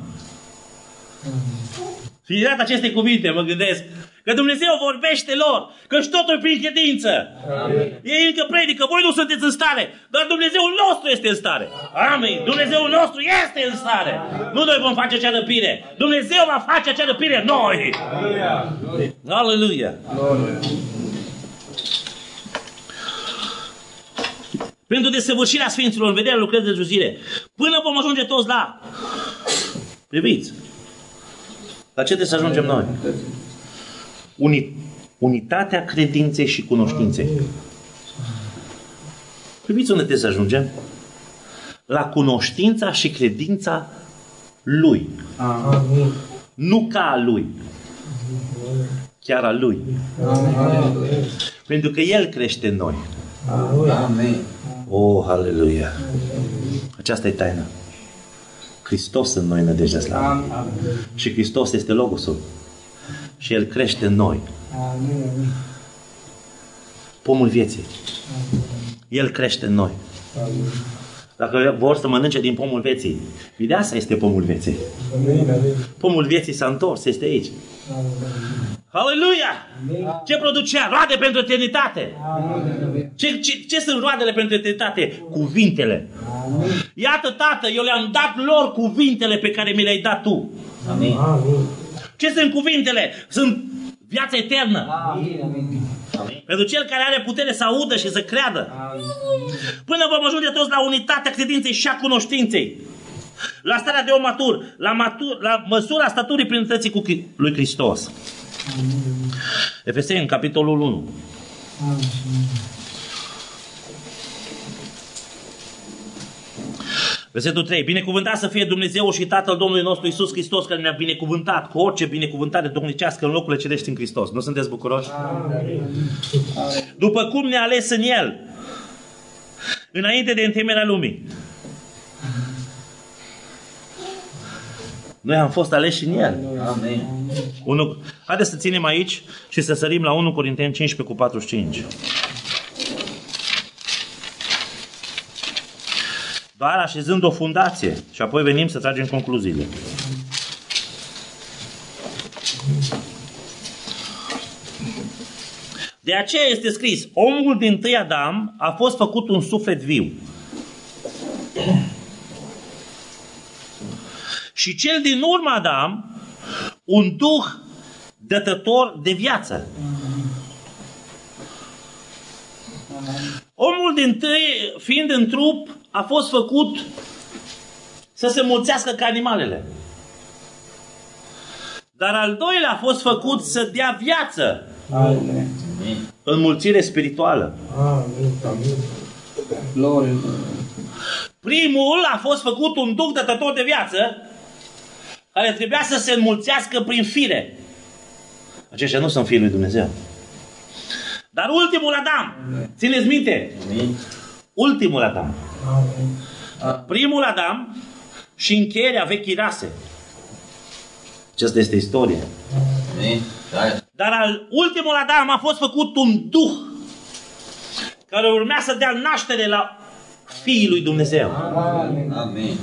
Și de data aceste cuvinte mă gândesc că Dumnezeu vorbește lor, că și totul prin credință. Amin. Ei încă predică, voi nu sunteți în stare, dar Dumnezeul nostru este în stare. Amin. Dumnezeul nostru este în stare. Nu noi vom face acea răpire. Dumnezeu va face acea răpire noi. Aleluia. Pentru desăvârșirea sfinților în vederea lucrării de slujire, până vom ajunge toți la... Priviți. La ce trebuie să ajungem noi? Unitatea credinței și cunoștinței. Priviți unde trebuie să ajungem? La cunoștința și credința Lui. Amin. Nu ca a Lui. Chiar a Lui. Amin. Pentru că El crește în noi. Amin. Oh, aleluia! Aceasta e taina. Hristos în noi nădejdea slavă. Și Hristos este Logosul. Și El crește în noi. Pomul vieții. El crește în noi. Dacă vor să mănânce din pomul vieții, videasa este pomul vieții. Pomul vieții s-a întors, este aici. Aleluia! Ce producea? Roade pentru eternitate. Ce sunt roadele pentru eternitate? Cuvintele. Iată, Tată, eu le-am dat lor cuvintele pe care mi le-ai dat Tu. Amin. Ce sunt cuvintele? Sunt viața eternă. Amin. Pentru cel care are putere să audă și să creadă. Amin. Până vom ajunge toți la unitatea credinței și a cunoștinței. La starea de om matur. La măsura staturii plinătății cu lui Hristos. Efeseni, capitolul 1. Versetul 3. Binecuvântat să fie Dumnezeu și Tatăl Domnului nostru Iisus Hristos, care ne-a binecuvântat cu orice binecuvântare domnicească în locurile cerești în Hristos. Nu sunteți bucuroși? Amin. După cum ne-a ales în El, înainte de întemeierea lumii. Noi am fost aleși în El. Amin. Haideți să ținem aici și să sărim la 1 Corinteni 15 cu 45. Doar așezând o fundație și apoi venim să tragem concluziile. De aceea este scris, omul dintâi Adam a fost făcut un suflet viu. Și cel din urmă Adam, un duh dătător de viață. Omul dintâi, fiind în trup, a fost făcut să se mulțească ca animalele. Dar al doilea a fost făcut să dea viață. Amin. Înmulțire spirituală. Amin. Primul a fost făcut un duh dătător de viață care trebuia să se înmulțească prin fire. Aceștia nu sunt fiii lui Dumnezeu. Dar ultimul Adam, țineți minte? Ultimul Adam. Primul Adam și încheierea vechii rase. Aceasta este istoria. Dar al ultimul Adam a fost făcut un duh care urmea să dea naștere la fiii lui Dumnezeu. Amin.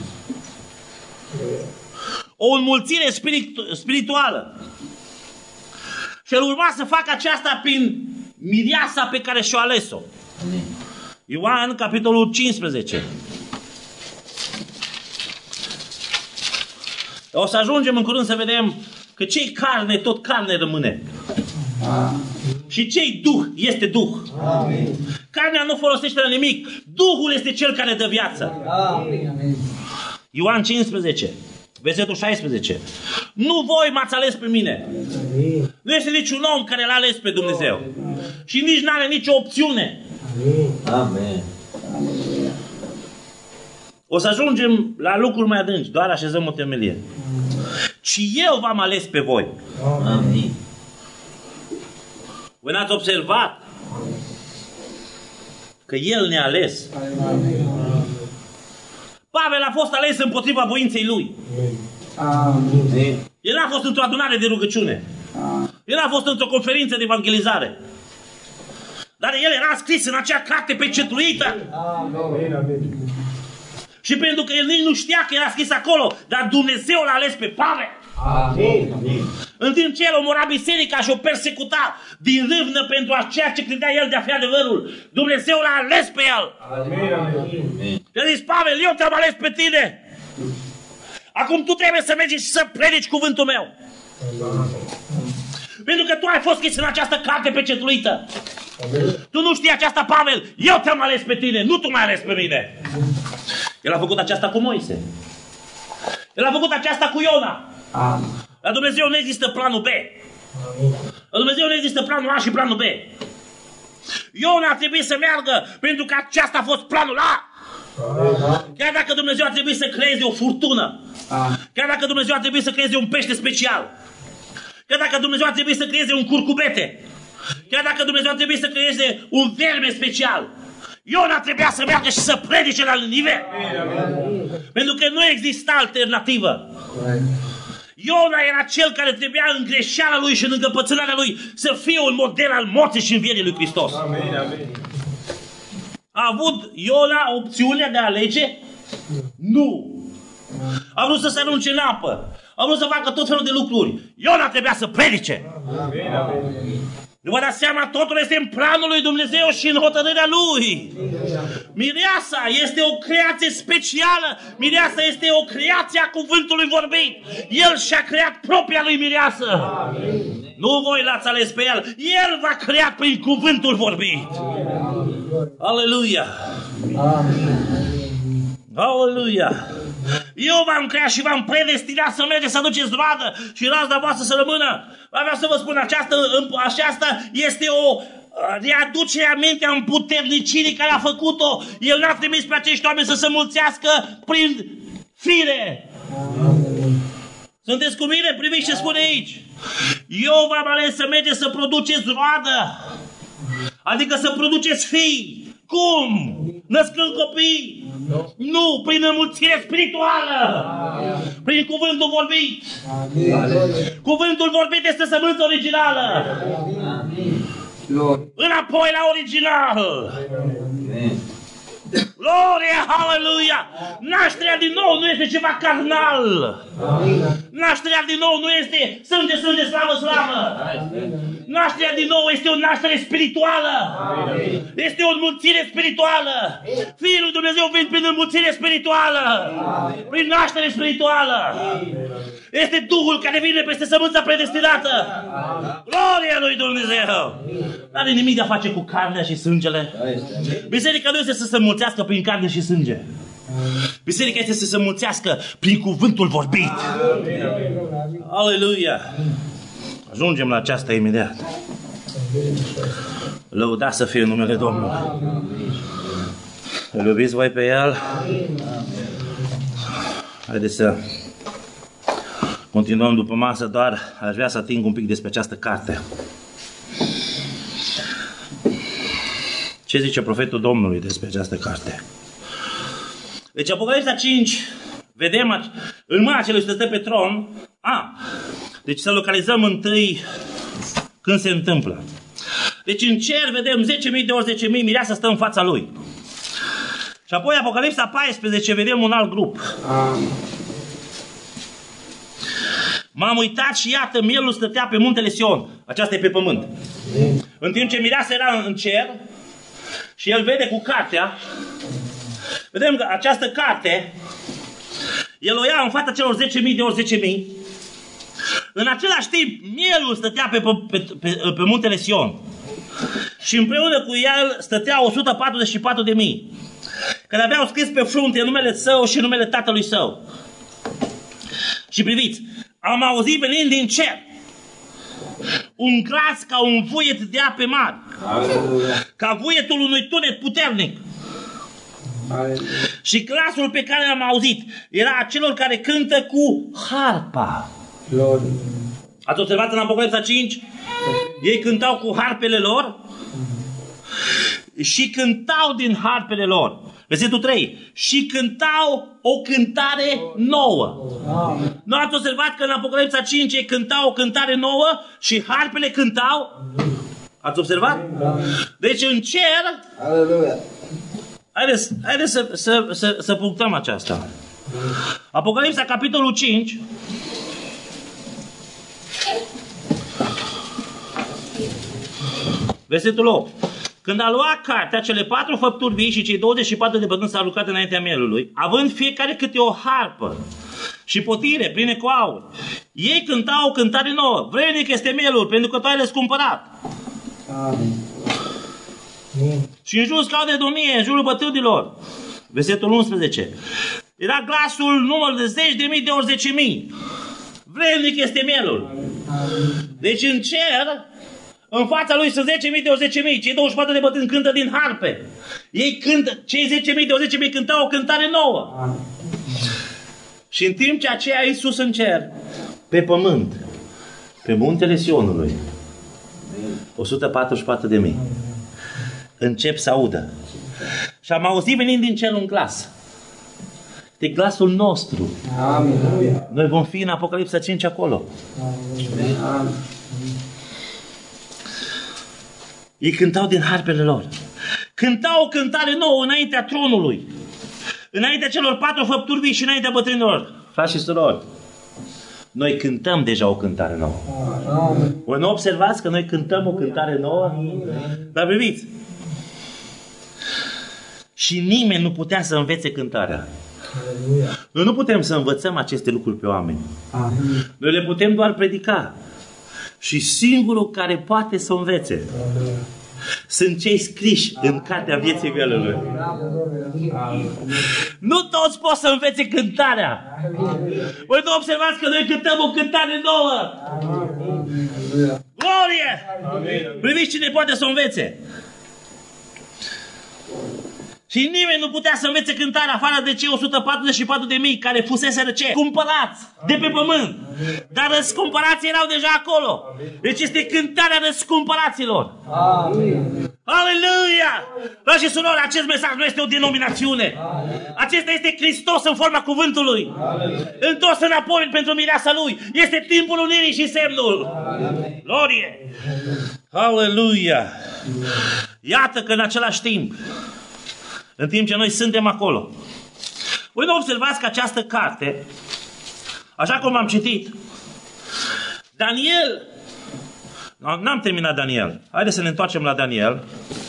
O înmulțire spirituală. Și el urma să facă aceasta prin mireasa pe care și-o ales-o. Ioan, capitolul 15. O să ajungem în curând să vedem că ce-i carne, tot carne rămâne. Și ce-i Duh, este Duh. Carnea nu folosește la nimic. Duhul este cel care dă viață. Ioan 15, versetul 16. Nu voi m-ați ales pe mine. Nu este niciun om care l-a ales pe Dumnezeu. Și nici n-are nicio opțiune. Amen. O să ajungem la lucruri mai adânci, doar așezăm o temelie. Ci eu v-am ales pe voi. Amin. Voi n-ați observat că El ne-a ales. Pavel a fost ales împotriva voinței lui. Amin. El n-a fost într-o adunare de rugăciune. El n-a fost într-o conferință de evangelizare. Dar el era scris în acea carte pecetluită. Și pentru că el nici nu știa că era scris acolo, dar Dumnezeu l-a ales pe Pavel. Amin. În timp ce el omora biserica și o persecuta din râvnă pentru ceea ce credea el de a fi adevărul, Dumnezeu l-a ales pe el. Și a zis, Pavel, eu te-am ales pe tine. Acum tu trebuie să mergi și să predici cuvântul meu. Pentru că tu ai fost scris în această carte pecetluită. Tu nu știi aceasta, Pavel, eu te-am ales pe tine, nu tu m-ai ales pe mine. El a făcut aceasta cu Moise. El a făcut aceasta cu Iona. La Dumnezeu nu există planul B. La Dumnezeu nu există planul A și planul B. Iona a trebuit să meargă pentru că aceasta a fost planul A. Chiar dacă Dumnezeu a trebuit să creeze o furtună. Chiar dacă Dumnezeu a trebuit să creeze un pește special. Chiar dacă Dumnezeu a trebuit să creeze un curcubete. Chiar dacă Dumnezeu a trebuit să creeze un verme special. Iona trebuia să meargă și să predice la nivel. Pentru că nu exista alternativă. Iona era cel care trebuia în greșeala lui și în încăpățânarea lui să fie un model al morții și învierii lui Hristos. A avut Iona opțiunea de a alege? Nu. A vrut să se arunce în apă. A vrut să facă tot felul de lucruri. Iona trebuia să predice. Nu vă dați seama, totul este în planul lui Dumnezeu și în hotărârea lui. Mireasa este o creație specială. Mireasa este o creație a cuvântului vorbit. El și-a creat propria lui mireasă. Nu voi l-ați ales pe el. El v-a creat prin cuvântul vorbit. Aleluia. Aleluia. Eu v-am creat și v-am predestinat să mergeți să aduceți roadă și razna voastră să rămână. Vreau să vă spun, aceasta este o readucere a mintea împuternicirii care a făcut-o. El n-a trimis pe acești oameni să se mulțească prin fire. Sunteți cu mine? Priviți ce spune aici. Eu v-am ales să mergeți să produceți roadă. Adică să produceți fii. Cum? Născând copii? Nu, prin înmulțire spirituală. Prin cuvântul vorbit. Cuvântul vorbit este sămânța originală. Înapoi la original. Gloria, aleluia! Nașterea din nou nu este ceva carnal. Nașterea din nou nu este sânge, sânge, slavă, slavă. Nașterea din nou este o naștere spirituală. Este o înmulțire spirituală. Fiul lui Dumnezeu vine prin înmulțire spirituală. Prin naștere spirituală. Este Duhul care vine peste sămânța predestinată. Gloria lui Dumnezeu! N-are nimic de a face cu carnea și sângele. Biserica nu este să se mulțească prin carne și sânge. Biserica este să se mulțească prin cuvântul vorbit. Aleluia! Ajungem la aceasta imediat. Lăudați să fie numele Domnului. Îl iubiți voi pe El? Haideți să continuăm după masă, doar aș vrea să ating un pic despre această carte. Ce zice profetul Domnului despre această carte? Deci Apocalipsa 5, vedem în mâna celui ce stă pe tron. Deci să localizăm întâi când se întâmplă. Deci în cer vedem 10.000 de ori 10.000, mireasa stă în fața lui. Și apoi Apocalipsa 14 vedem un alt grup. M-am uitat și iată, mielul stătea pe muntele Sion. Aceasta e pe pământ. În timp ce mireasa era în cer și el vede cu cartea, vedem că această carte, el o ia în fața celor 10.000 de ori 10.000. În același timp, mielul stătea pe muntele Sion. Și împreună cu el stăteau 144.000, care aveau scris pe frunte numele său și numele tatălui său. Și priviți, am auzit venind din cer un glas ca un vuiet de ape mari, ca vuietul unui tunet puternic. Și glasul pe care l-am auzit era a celor care cântă cu harpa. Ați observat în Apocalipsa 5? Ei cântau cu harpele lor și cântau din harpele lor. Versetul 3. Și cântau o cântare nouă. Nu ați observat că în Apocalipsa 5 ei cântau o cântare nouă și harpele cântau? Ați observat? Deci în cer... Aleluia. Haideți să punctăm aceasta. Apocalipsa, capitolul 5. Versetul 8. Când a luat cartea, cele 4 făpturi vii și cei 24 de bătrâni s-au rugat înaintea mielului, având fiecare câte o harpă și potire pline cu aur. Ei cântau o cântare nouă. Vrednic este mielul, pentru că tu ai răscumpărat. Amin. Și în jurul scaunei de domnie, în jurul bătrânilor. Versetul 11. Era glasul număr de 10.000 de ori 10.000. Vrednic este mielul. Deci în cer, în fața lui sunt 10.000 de ori 10.000. Cei 24 de bătrâni cântă din harpe. Ei cântă, cei 10.000 de ori 10.000 cântau o cântare nouă. Și în timp ce aceea e sus în cer, pe pământ, pe muntele Sionului, 144.000 încep să audă. Și am auzit venind din cer un glas. De glasul nostru. Amin. Noi vom fi în Apocalipsa 5 acolo. Amin. Ei cântau din harpele lor. Cântau o cântare nouă înaintea tronului, înaintea celor 4 făpturi vii și înaintea bătrânilor. Frați și surori, noi cântăm deja o cântare nouă. Voi nu observați că noi cântăm o cântare nouă? Dar priviți, și nimeni nu putea să învețe cântarea. Noi nu putem să învățăm aceste lucruri pe oameni. Noi le putem doar predica. Și singurul care poate să învețe sunt cei scriși în cartea vieții mielului. Nu toți pot să învețe cântarea. Voi nu observați că noi cântăm o cântare nouă. Glorie! Priviți cine poate să învețe. Și nimeni nu putea să învețe cântarea afară de cei 144.000 care fuseseră ce? Cumpărați de pe pământ. Dar răscumpărații erau deja acolo. Deci este cântarea răscumpăraților. Aleluia! Frați și surori, acest mesaj nu este o denominațiune. Acesta este Hristos în forma cuvântului. Întors înapoi pentru mireasa Lui. Este timpul unirii și semnul. Glorie! Aleluia! Iată că în același timp, în timp ce noi suntem acolo, voi nu observați că această carte, așa cum am citit, Daniel, n-am terminat Daniel, haideți să ne întoarcem la Daniel,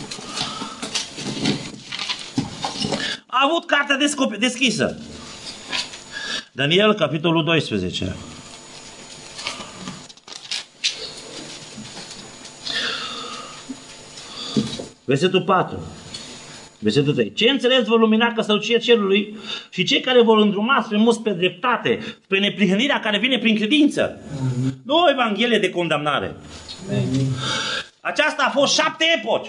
a avut cartea deschisă. Daniel, capitolul 12. Versetul 4. Versetul 3. Ce înțeles vor lumina căsătoria cerului și cei care vor îndruma spre mus pe dreptate, spre neprihănirea care vine prin credință. Nu o evanghelie de condamnare. Aceasta a fost 7 epoci.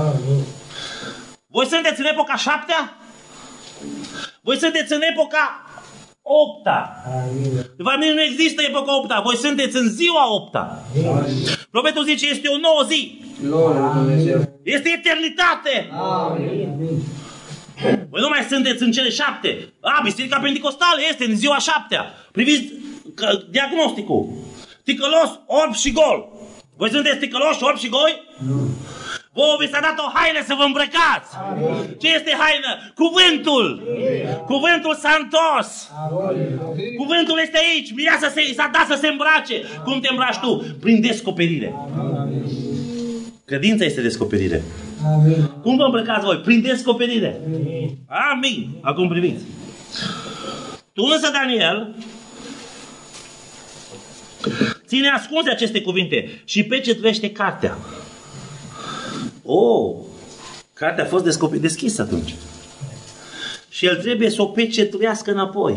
Voi sunteți în epoca 7-a? Voi sunteți în epoca 8-a. De fapt, nu există epoca 8-a. Voi sunteți în ziua 8-a. Profetul zice, este o nouă zi. Este eternitate. Voi nu mai sunteți în cele 7. Biserica Pentecostală este în ziua 7-a. Priviți diagnosticul. Ticălos, orb și gol. Voi sunteți ticăloși, orb și goi? Vouă vi s-a dat o haină să vă îmbrăcați. Ce este haină? Cuvântul. Cuvântul s-a întors. Cuvântul este aici. Mireasa s-a dat să se îmbrace. Cum te îmbraci tu? Prin descoperire. Credința este descoperire. Cum vă îmbrăcați voi? Prin descoperire. Amin. Acum priviți. Tu însă, Daniel, ține ascunse aceste cuvinte și pecetuiește cartea. Cartea a fost deschisă atunci. Și el trebuie să o pecetuiască înapoi.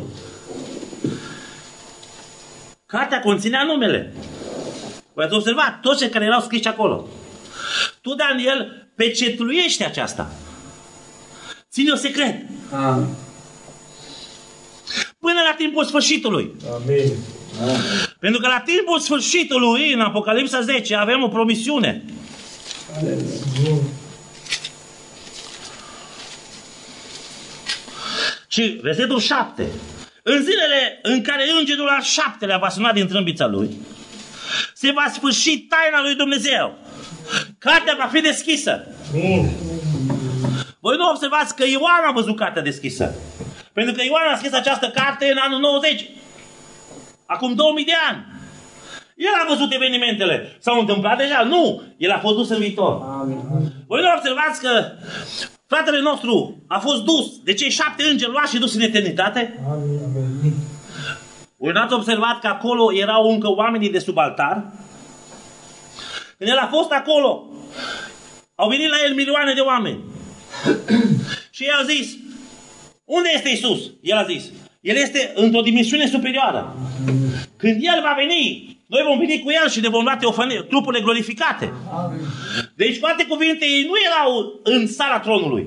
Cartea conținea numele. Voi ați observat toți cei care erau scriși acolo. Tu, Daniel, pecetuiește aceasta. Ține-o secret. Până la timpul sfârșitului. Amin. Pentru că la timpul sfârșitului, în Apocalipsa 10, avem o promisiune. Și versetul 7. În zilele în care îngerul al 7-lea va suna din trâmbița lui, se va sfârși taina lui Dumnezeu. Cartea va fi deschisă. Voi nu observați că Ioan a văzut cartea deschisă. Pentru că Ioan a scris această carte în anul 90. Acum 2000 de ani. El a văzut evenimentele. S-au întâmplat deja? Nu. El a fost dus în viitor. Voi nu observați că fratele nostru a fost dus de cei 7 îngeri luați și dus în eternitate? Voi n-ați observat că acolo erau încă oamenii de sub altar? Când el a fost acolo, au venit la el milioane de oameni. Și ei au zis, unde este Iisus? El a zis, el este într-o dimensiune superioară. Când el va veni, noi vom veni cu el și ne vom lua trupurile glorificate. Deci, cu alte cuvinte, ei nu erau în sala tronului.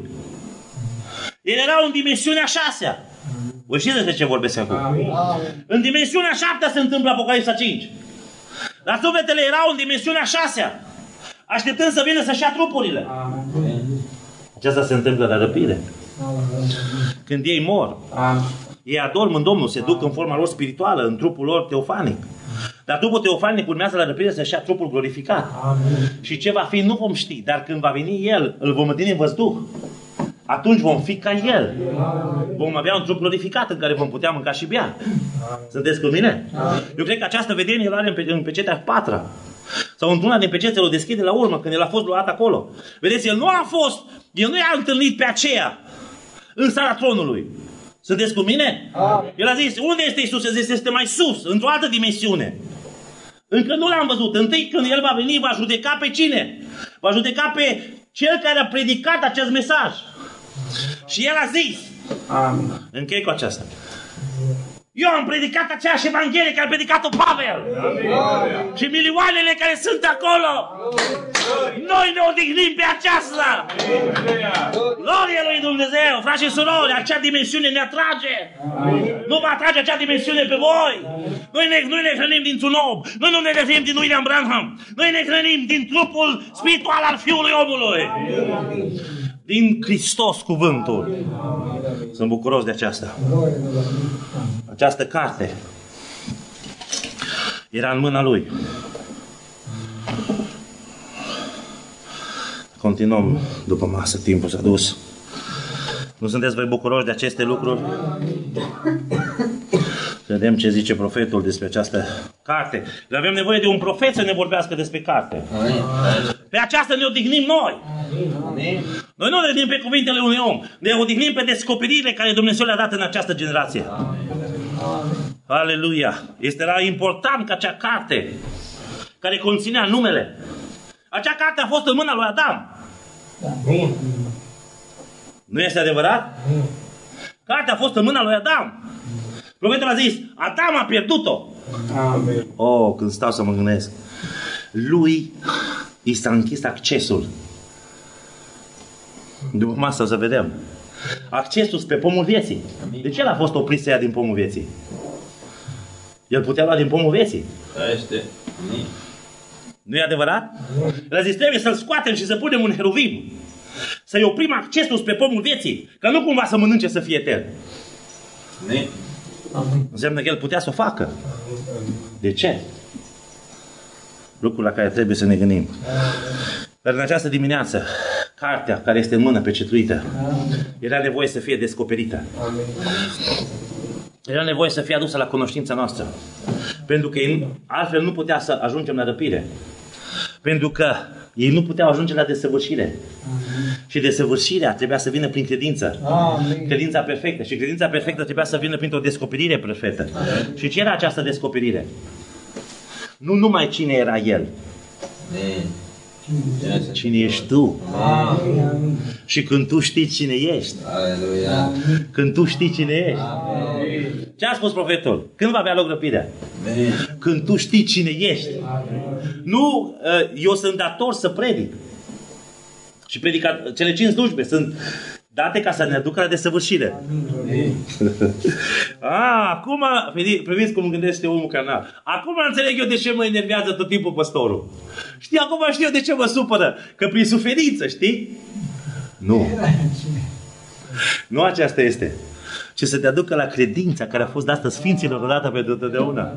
Ei erau în dimensiunea 6-a. Voi știți despre ce vorbesc acum? În dimensiunea 7-a se întâmplă Apocalipsa 5. Dar sufletele erau în dimensiunea 6-a, așteptând să vină să-și ia trupurile. Aceasta se întâmplă la răpire. Când ei mor, ei adorm în Domnul, se duc în forma lor spirituală, în trupul lor teofanic. Dar trupul teofanic urmează la răpire să-și ia trupul glorificat. Și ce va fi nu vom ști, dar când va veni El, îl vom întâlni în văzduh. Atunci vom fi ca El. Vom avea un trup glorificat în care vom putea mânca și bea. Sunteți cu mine? Eu cred că această vedenie el are în pecetea 4-a. Sau într-una din pecetele o deschide la urmă, când el a fost luat acolo. Vedeți, el nu i-a întâlnit pe aceea în sala tronului. Sunteți cu mine? El a zis, unde este Iisus? El zis, este mai sus, într-o altă dimensiune. Încă nu l-am văzut. Întâi când el va veni, va judeca pe cine? Va judeca pe cel care a predicat acest mesaj. Și el a zis, închei cu aceasta, eu am predicat aceeași Evanghelie care a predicat-o Pavel. Și milioanele care sunt acolo, noi ne odihnim pe aceasta. Glorie lui Dumnezeu, frați și surori, acea dimensiune ne atrage. Nu va atrage acea dimensiune pe voi. Noi ne hrănim dintr-un om. Noi nu ne hrănim din William Branham. Noi ne hrănim din trupul spiritual al Fiului omului. Din Hristos cuvântul. Sunt bucuros de aceasta. Această carte era în mâna lui. Continuăm după masă, timpul s-a dus. Nu sunteți voi bucuroși de aceste lucruri? Vedem ce zice profetul despre această carte. Dar avem nevoie de un profet să ne vorbească despre carte. Pe aceasta ne odihnim noi. Noi nu ne odihnim pe cuvintele unui om. Ne odihnim pe descoperirile care Dumnezeu le-a dat în această generație. Aleluia! Era important ca acea carte care conținea numele. Acea carte a fost în mâna lui Adam. Nu este adevărat? Cartea a fost în mâna lui Adam. Profetul a zis, Adam a pierdut-o. Când stau să mă gândesc, lui i s-a închis accesul. După masă o să vedem. Accesul spre pomul vieții. De ce el a fost oprit să ia din pomul vieții? El putea lua din pomul vieții. Nu e adevărat? El a zis, trebuie să-l scoatem și să punem un heruvim. Să-i oprim accesul spre pomul vieții. Că nu cumva să mănânce să fie etern. Înseamnă că el putea să o facă. De ce? Lucrul la care trebuie să ne gândim. Dar în această dimineață, cartea care este în mână pecetluită, era nevoie să fie descoperită. Era nevoie să fie adusă la cunoștința noastră. Pentru că altfel nu putea să ajungem la răpire. Pentru că ei nu puteau ajunge la desăvârșire. Și desăvârșirea trebuia să vină prin credință. Credința perfectă. Și credința perfectă trebuia să vină printr-o descoperire perfectă. Și ce era această descoperire? Nu numai cine era El. Cine ești tu. Și când tu știi cine ești. Când tu știi cine ești. Ce a spus profetul? Când va avea loc răpirea? Când tu știi cine ești. Nu, eu sunt dator să predic. Și cele 5 slujbe sunt date ca să ne aducă la desăvârșire. Acum, priviți cum gândește omul carnal. Acum înțeleg eu de ce mă enervează tot timpul păstorul. Știi, acum știu eu de ce mă supără. Că prin suferință, știi? Nu. Nu aceasta este. Ci să te aducă la credința care a fost dată Sfinților odată pentru totdeauna.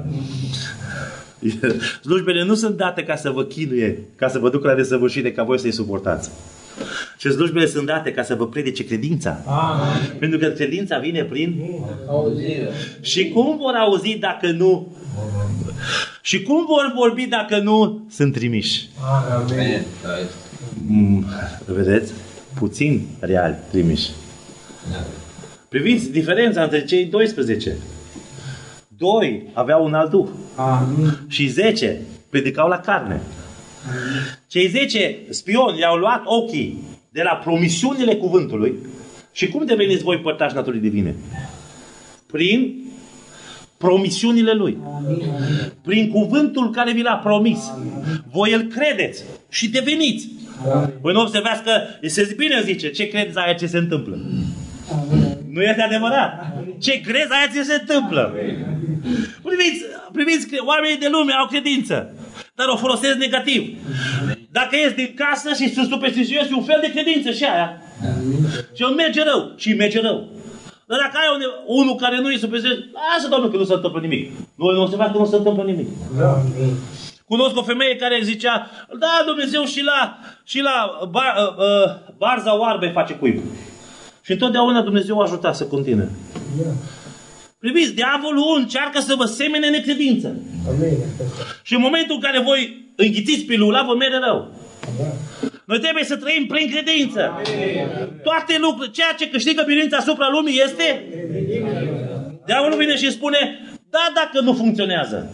Slujbele nu sunt date ca să vă chinuie, ca să vă ducă la desăvârșire, ca voi să-i suportați. Și slujbele sunt date ca să vă predice credința. Amen. Pentru că credința vine prin auzire. Și cum vor auzi dacă nu? Și cum vor vorbi dacă nu sunt trimiși? Amen. Vedeți? Puțin reali trimiși. Priviți diferența între cei 12. 2 aveau un alt duh. Amen. Și 10 predicau la carne. Cei 10 spioni i-au luat ochii de la promisiunile cuvântului. Și cum deveniți voi părtași naturii divine? Prin promisiunile lui. Prin cuvântul care vi l-a promis. Voi îl credeți și deveniți. Voi nu observați că se bine zice, ce credeți aia ce se întâmplă? Nu este adevărat. Ce crezi aia ce se întâmplă? Priviți, oamenii de lume au credință, dar o folosesc negativ. Dacă ies din casă și sunt superstițios, e un fel de credință și aia. Și îmi merge rău. Și merge rău. Dar dacă ai unul care nu e superstițios, lasă, Domnul, că nu se întâmplă nimic. Nu observați că nu se întâmplă nimic. Cunosc o femeie care zicea, da, Dumnezeu și la barza oarbei face cuib. Și întotdeauna Dumnezeu o ajuta să continue. Priviți, diavolul încearcă să vă semene necredință. Și în momentul în care voi înghițiți pilula, vă merge rău. Noi trebuie să trăim prin credință. Toate lucrurile, ceea ce câștigă biruința asupra lumii este... Diavolul vine și spune, da, dacă nu funcționează.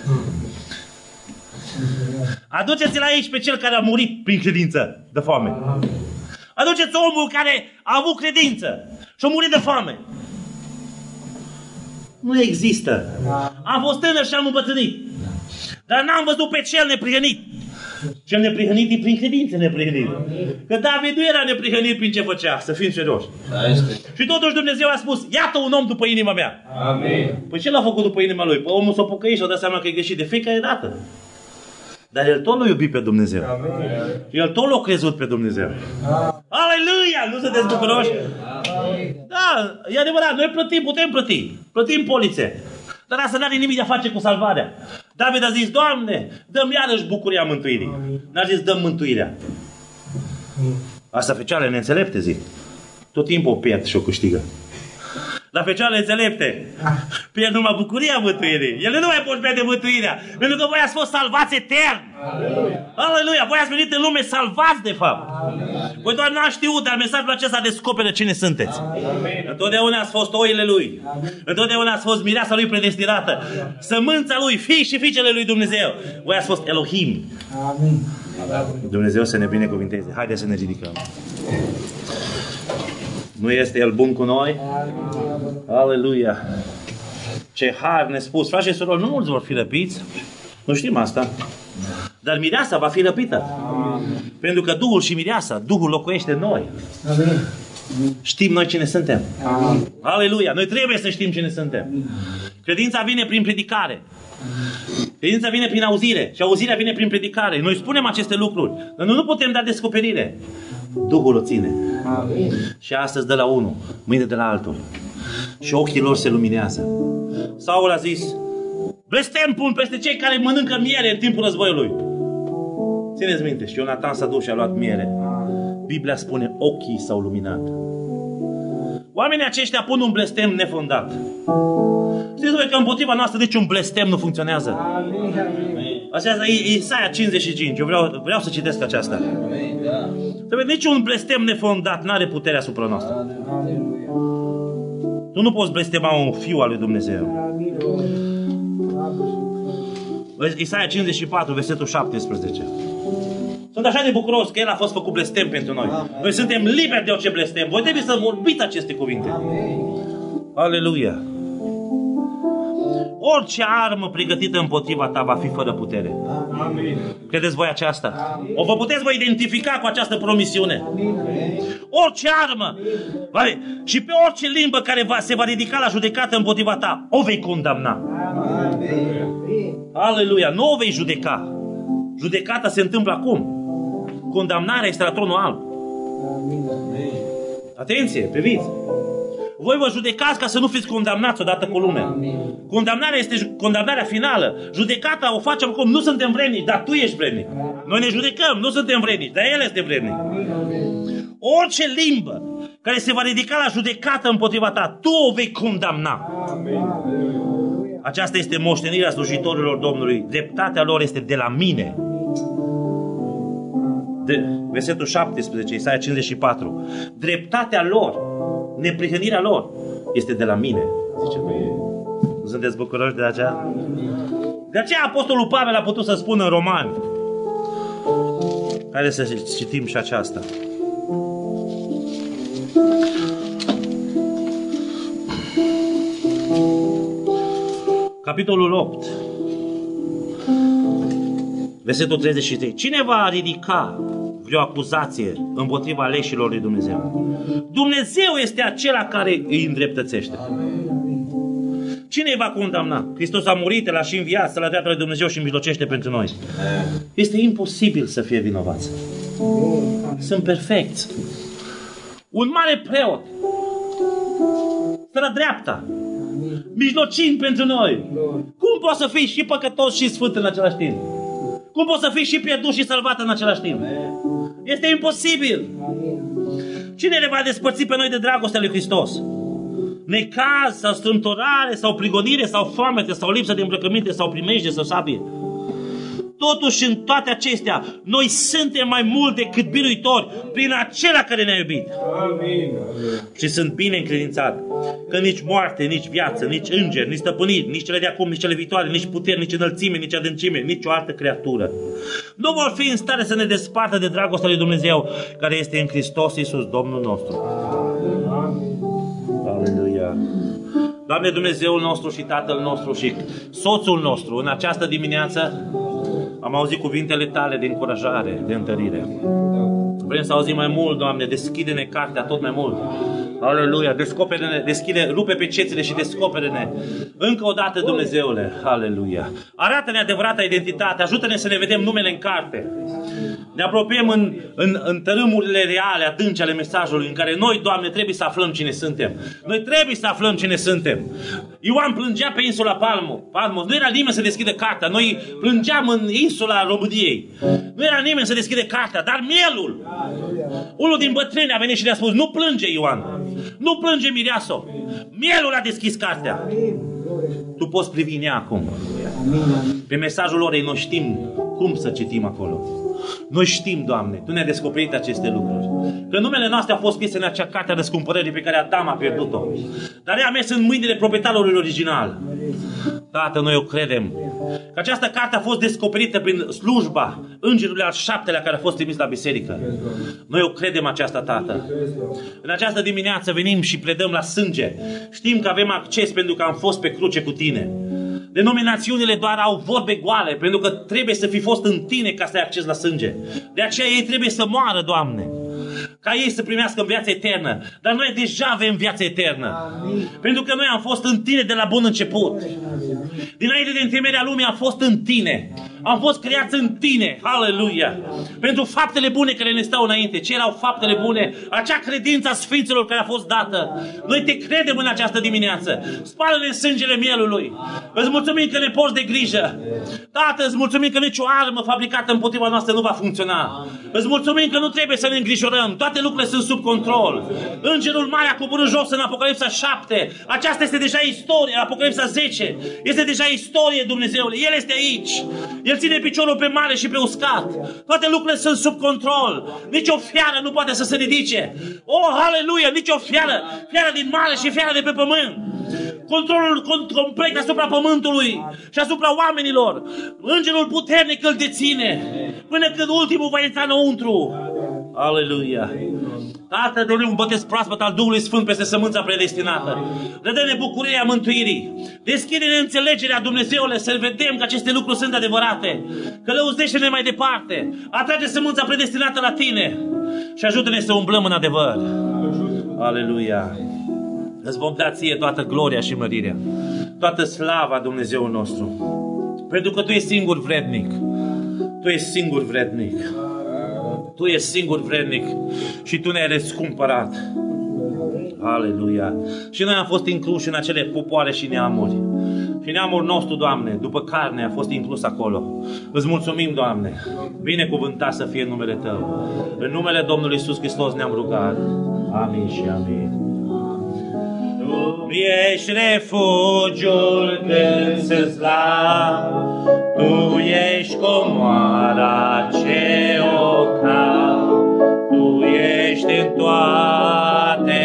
Aduceți-l aici pe cel care a murit prin credință de foame. Aduceți omul care a avut credință și a murit de foame. Nu există. Am fost tânăr și am îmbătrânit. Dar n-am văzut pe cel neprihănit. Cel neprihănit e prin credință neprihănit. Că David nu era neprihănit prin ce făcea, să fim serioși. Și totuși Dumnezeu a spus, iată un om după inima mea. Amin. Păi ce l-a făcut după inima lui? Păi omul s-a pocăit și a dat seama că e greșit de fiecare dată. Dar el tot l-a iubit pe Dumnezeu. Amin. El tot l-a crezut pe Dumnezeu. Aleluia! Nu sunteți bucuroși? Da, e adevărat. Noi plătim, putem plăti. Plătim polițe. Dar asta n-are nimic de a face cu salvarea. David a zis, Doamne, dă-mi iarăși bucuria mântuirii. N-a zis, dă-mi mântuirea. Asta fecioarele neînțelepte, zic. Tot timpul o pierd și o câștigă. La fecioarele înțelepte pierd numai bucuria mântuirii. Ele nu mai pot pierde mântuirea. Pentru că voi ați fost salvați etern. Aleluia! Voi ați venit în lume salvați, de fapt. Voi doar n-ați știut, dar mesajul acesta descoperă cine sunteți. Întotdeauna ați fost oile lui. Întotdeauna ați fost mireasa lui predestinată. Sămânța lui, fii și fiicele lui Dumnezeu. Voi ați fost Elohim. Dumnezeu să ne binecuvinteze. Haideți să ne ridicăm. Nu este El bun cu noi? Aleluia! Ce har nespus! Frați și surori, nu mulți vor fi răpiți. Nu știm asta. Dar mireasa va fi răpită. Pentru că Duhul și mireasa, Duhul locuiește în noi. Știm noi cine suntem. Aleluia! Noi trebuie să știm cine suntem. Credința vine prin predicare. Credința vine prin auzire. Și auzirea vine prin predicare. Noi spunem aceste lucruri. Dar noi nu putem da descoperire. Duhul o ține. Amin. Și astăzi de la unul, mâine de la altul. Și ochii lor se luminează. Saul a zis, blestem pun peste cei care mănâncă miere în timpul războiului. Țineți minte, și Ionatan s-a dus și a luat miere. Biblia spune, ochii s-au luminat. Oamenii aceștia pun un blestem nefondat. Știți voi că împotriva noastră niciun blestem nu funcționează. Aceasta e Isaia 55. Eu vreau să citesc aceasta. Niciun blestem nefondat n-are putere asupra noastră. Tu nu poți blestema un fiu al lui Dumnezeu. Isaia 54, versetul 17. Sunt așa de bucuros că El a fost făcut blestem pentru noi. Noi suntem liberi de orice blestem. Voi trebuie să vorbiți aceste cuvinte. Aleluia! Orice armă pregătită împotriva ta va fi fără putere. Amin. Credeți voi aceasta? O vă puteți voi identifica cu această promisiune? Orice armă și pe orice limbă care se va ridica la judecată împotriva ta, o vei condamna. Aleluia! Nu o vei judeca. Judecata se întâmplă acum. Condamnarea este la tronul alb. Atenție, priviți! Voi vă judecați ca să nu fiți condamnați odată cu lumea. Condamnarea este condamnarea finală. Judecata o facem acum. Nu suntem vrednici, dar tu ești vrednic. Noi ne judecăm, nu suntem vrednici, dar El este vrednic. Orice limbă care se va ridica la judecată împotriva ta, tu o vei condamna. Aceasta este moștenirea slujitorilor Domnului. Dreptatea lor este de la mine. Versetul 17, Isaia 54. Dreptatea lor, neprihănirea lor este de la mine. Zice, nu sunteți bucuroși de aceea? De aceea Apostolul Pavel a putut să spună în Romani. Haideți să citim și aceasta. Capitolul 8, versetul 33. Cine va ridica vreo acuzație împotriva aleșilor lui Dumnezeu? Dumnezeu este acela care îi îndreptățește. Cine îi va condamna? Hristos a murit, l-a și înviat, să la dreapta lui Dumnezeu și mijlocește pentru noi. Este imposibil să fie vinovați. Sunt perfecți. Un mare preot stă la dreapta, mijlocind pentru noi. Cum poți să fii și păcătos și sfânt în același timp? Cum poți să fii și pierdut și salvat în același timp? Este imposibil. Cine ne va despărți pe noi de dragostea lui Hristos? Necaz sau strâmtorare sau prigonire sau foamete sau lipsă de îmbrăcăminte sau primejde sau sabie? Totuși în toate acestea noi suntem mai mult decât biruitori prin acela care ne-a iubit. Amin. Și sunt bine încredințat că nici moarte, nici viață, nici îngeri, nici stăpâniri, nici cele de acum, nici cele viitoare, nici puteri, nici înălțime, nici adâncime, nici o altă creatură nu vor fi în stare să ne despartă de dragostea lui Dumnezeu care este în Hristos Iisus, Domnul nostru. Aleluia! Doamne, Dumnezeul nostru și Tatăl nostru și Soțul nostru, în această dimineață am auzit cuvintele Tale de încurajare, de întărire. Vrem să auzim mai mult, Doamne, deschide-ne cartea tot mai mult. Aleluia, descopere-ne, rupe pe cețile și descopere-ne. Încă o dată, Dumnezeule, aleluia. Arată-ne adevărata identitate, ajută-ne să ne vedem numele în carte. Ne apropiem în tărâmurile reale, adânci ale mesajului, în care noi, Doamne, trebuie să aflăm cine suntem. Noi trebuie să aflăm cine suntem. Ioan plângea pe insula Patmos. Nu era nimeni să deschidă cartea. Noi plângeam în insula României. Nu era nimeni să deschidă cartea, dar mielul. Unul din bătrâni a venit și ne-a spus, nu plânge, Ioan. Nu plânge, mireasă. Mielul a deschis cartea. Tu poți privi în ea acum. Pe mesajul orei noi știm cum să citim acolo. Noi știm, Doamne, Tu ne-ai descoperit aceste lucruri. Că numele noastre a fost scris în acea carte a răscumpărării pe care Adam a pierdut-o. Dar ea a mers în mâinile proprietarului original. Tată, noi o credem că această carte a fost descoperită prin slujba îngerului al 7-lea care a fost trimis la biserică. Noi o credem aceasta, Tată. În această dimineață venim și pledăm la sânge. Știm că avem acces pentru că am fost pe cruce cu Tine. Denominațiunile doar au vorbe goale, pentru că trebuie să fi fost în Tine ca să ai acces la sânge. De aceea ei trebuie să moară, Doamne, ca ei să primească viața eternă. Dar noi deja avem viața eternă. Amin. Pentru că noi am fost în Tine de la bun început. Dinainte de întemeierea lumii am fost în Tine. Am fost creați în tine, aleluia, pentru faptele bune care ne stau înainte. Ce erau faptele bune? Acea credință a Sfinților care a fost dată. Noi te credem în această dimineață. Spală-ne sângele mielului. Îți mulțumim că ne porți de grijă. Tată, îți mulțumim că nicio armă fabricată împotriva noastră nu va funcționa. Îți mulțumim că nu trebuie să ne îngrijorăm. Toate lucrurile sunt sub control. Îngerul mare a coborât jos în Apocalipsa 7. Aceasta este deja istorie. Apocalipsa 10. Este deja istorie, Dumnezeule. El este aici. El ține piciorul pe mare și pe uscat. Toate lucrurile sunt sub control. Nici o fiară nu poate să se ridice. Oh, aleluia! Nici o fiară. Fiară din mare și fiară de pe pământ. Controlul complet asupra pământului și asupra oamenilor. Îngerul puternic îl deține până când ultimul va intra înăuntru. Aleluia! Tată, dă-ne un botez proaspăt al Duhului Sfânt peste sămânța predestinată. Dă-ne bucuria mântuirii. Deschide-ne înțelegerea, Dumnezeule, să vedem că aceste lucruri sunt adevărate. Călăuzește-ne mai departe. Atrage sămânța predestinată la tine și ajută-ne să umblăm în adevăr. Aleluia! Îți vom da ție toată gloria și mărirea, toată slava, Dumnezeul nostru, pentru că Tu ești singur vrednic. Tu ești singur vrednic. Tu ești singur vrednic și Tu ne-ai răscumpărat. Aleluia! Și noi am fost incluși în acele popoare și neamuri. Și neamul nostru, Doamne, după carne a fost inclus acolo. Îți mulțumim, Doamne. Binecuvântat să fie numele Tău. În numele Domnului Iisus Hristos ne-am rugat. Amin și amin. Tu ești refugiul când se slab, Tu ești comoara ce o caut, Tu ești în toate.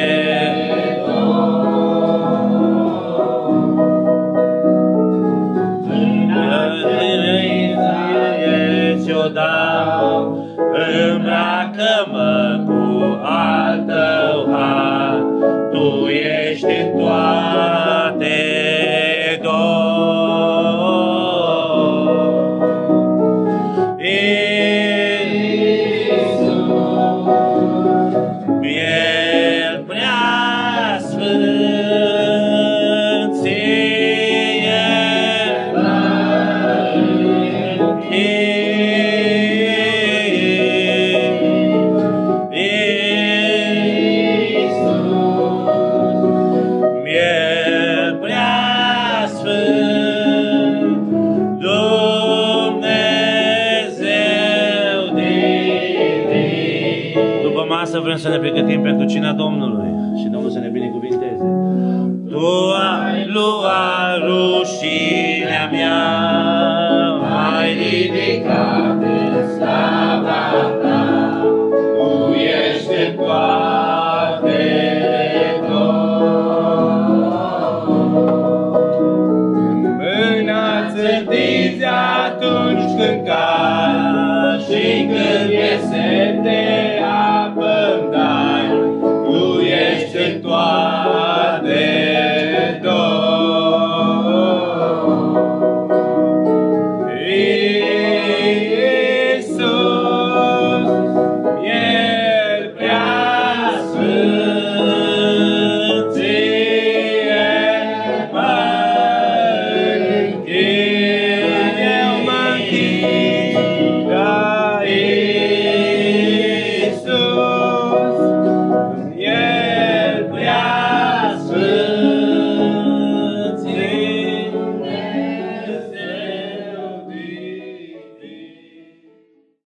Ți-o dau, îmbracă-mă cu al Tău har, Tu ești în toate, El prea sfânt, ție vrem să ne pregătim pentru cina Domnului și Domnul să ne binecuvinteze. Tu ai luat rușinea mea, ai ridicat în slava Ta, Tu ești în toate mâna-ți întinzi atunci când cad și când iese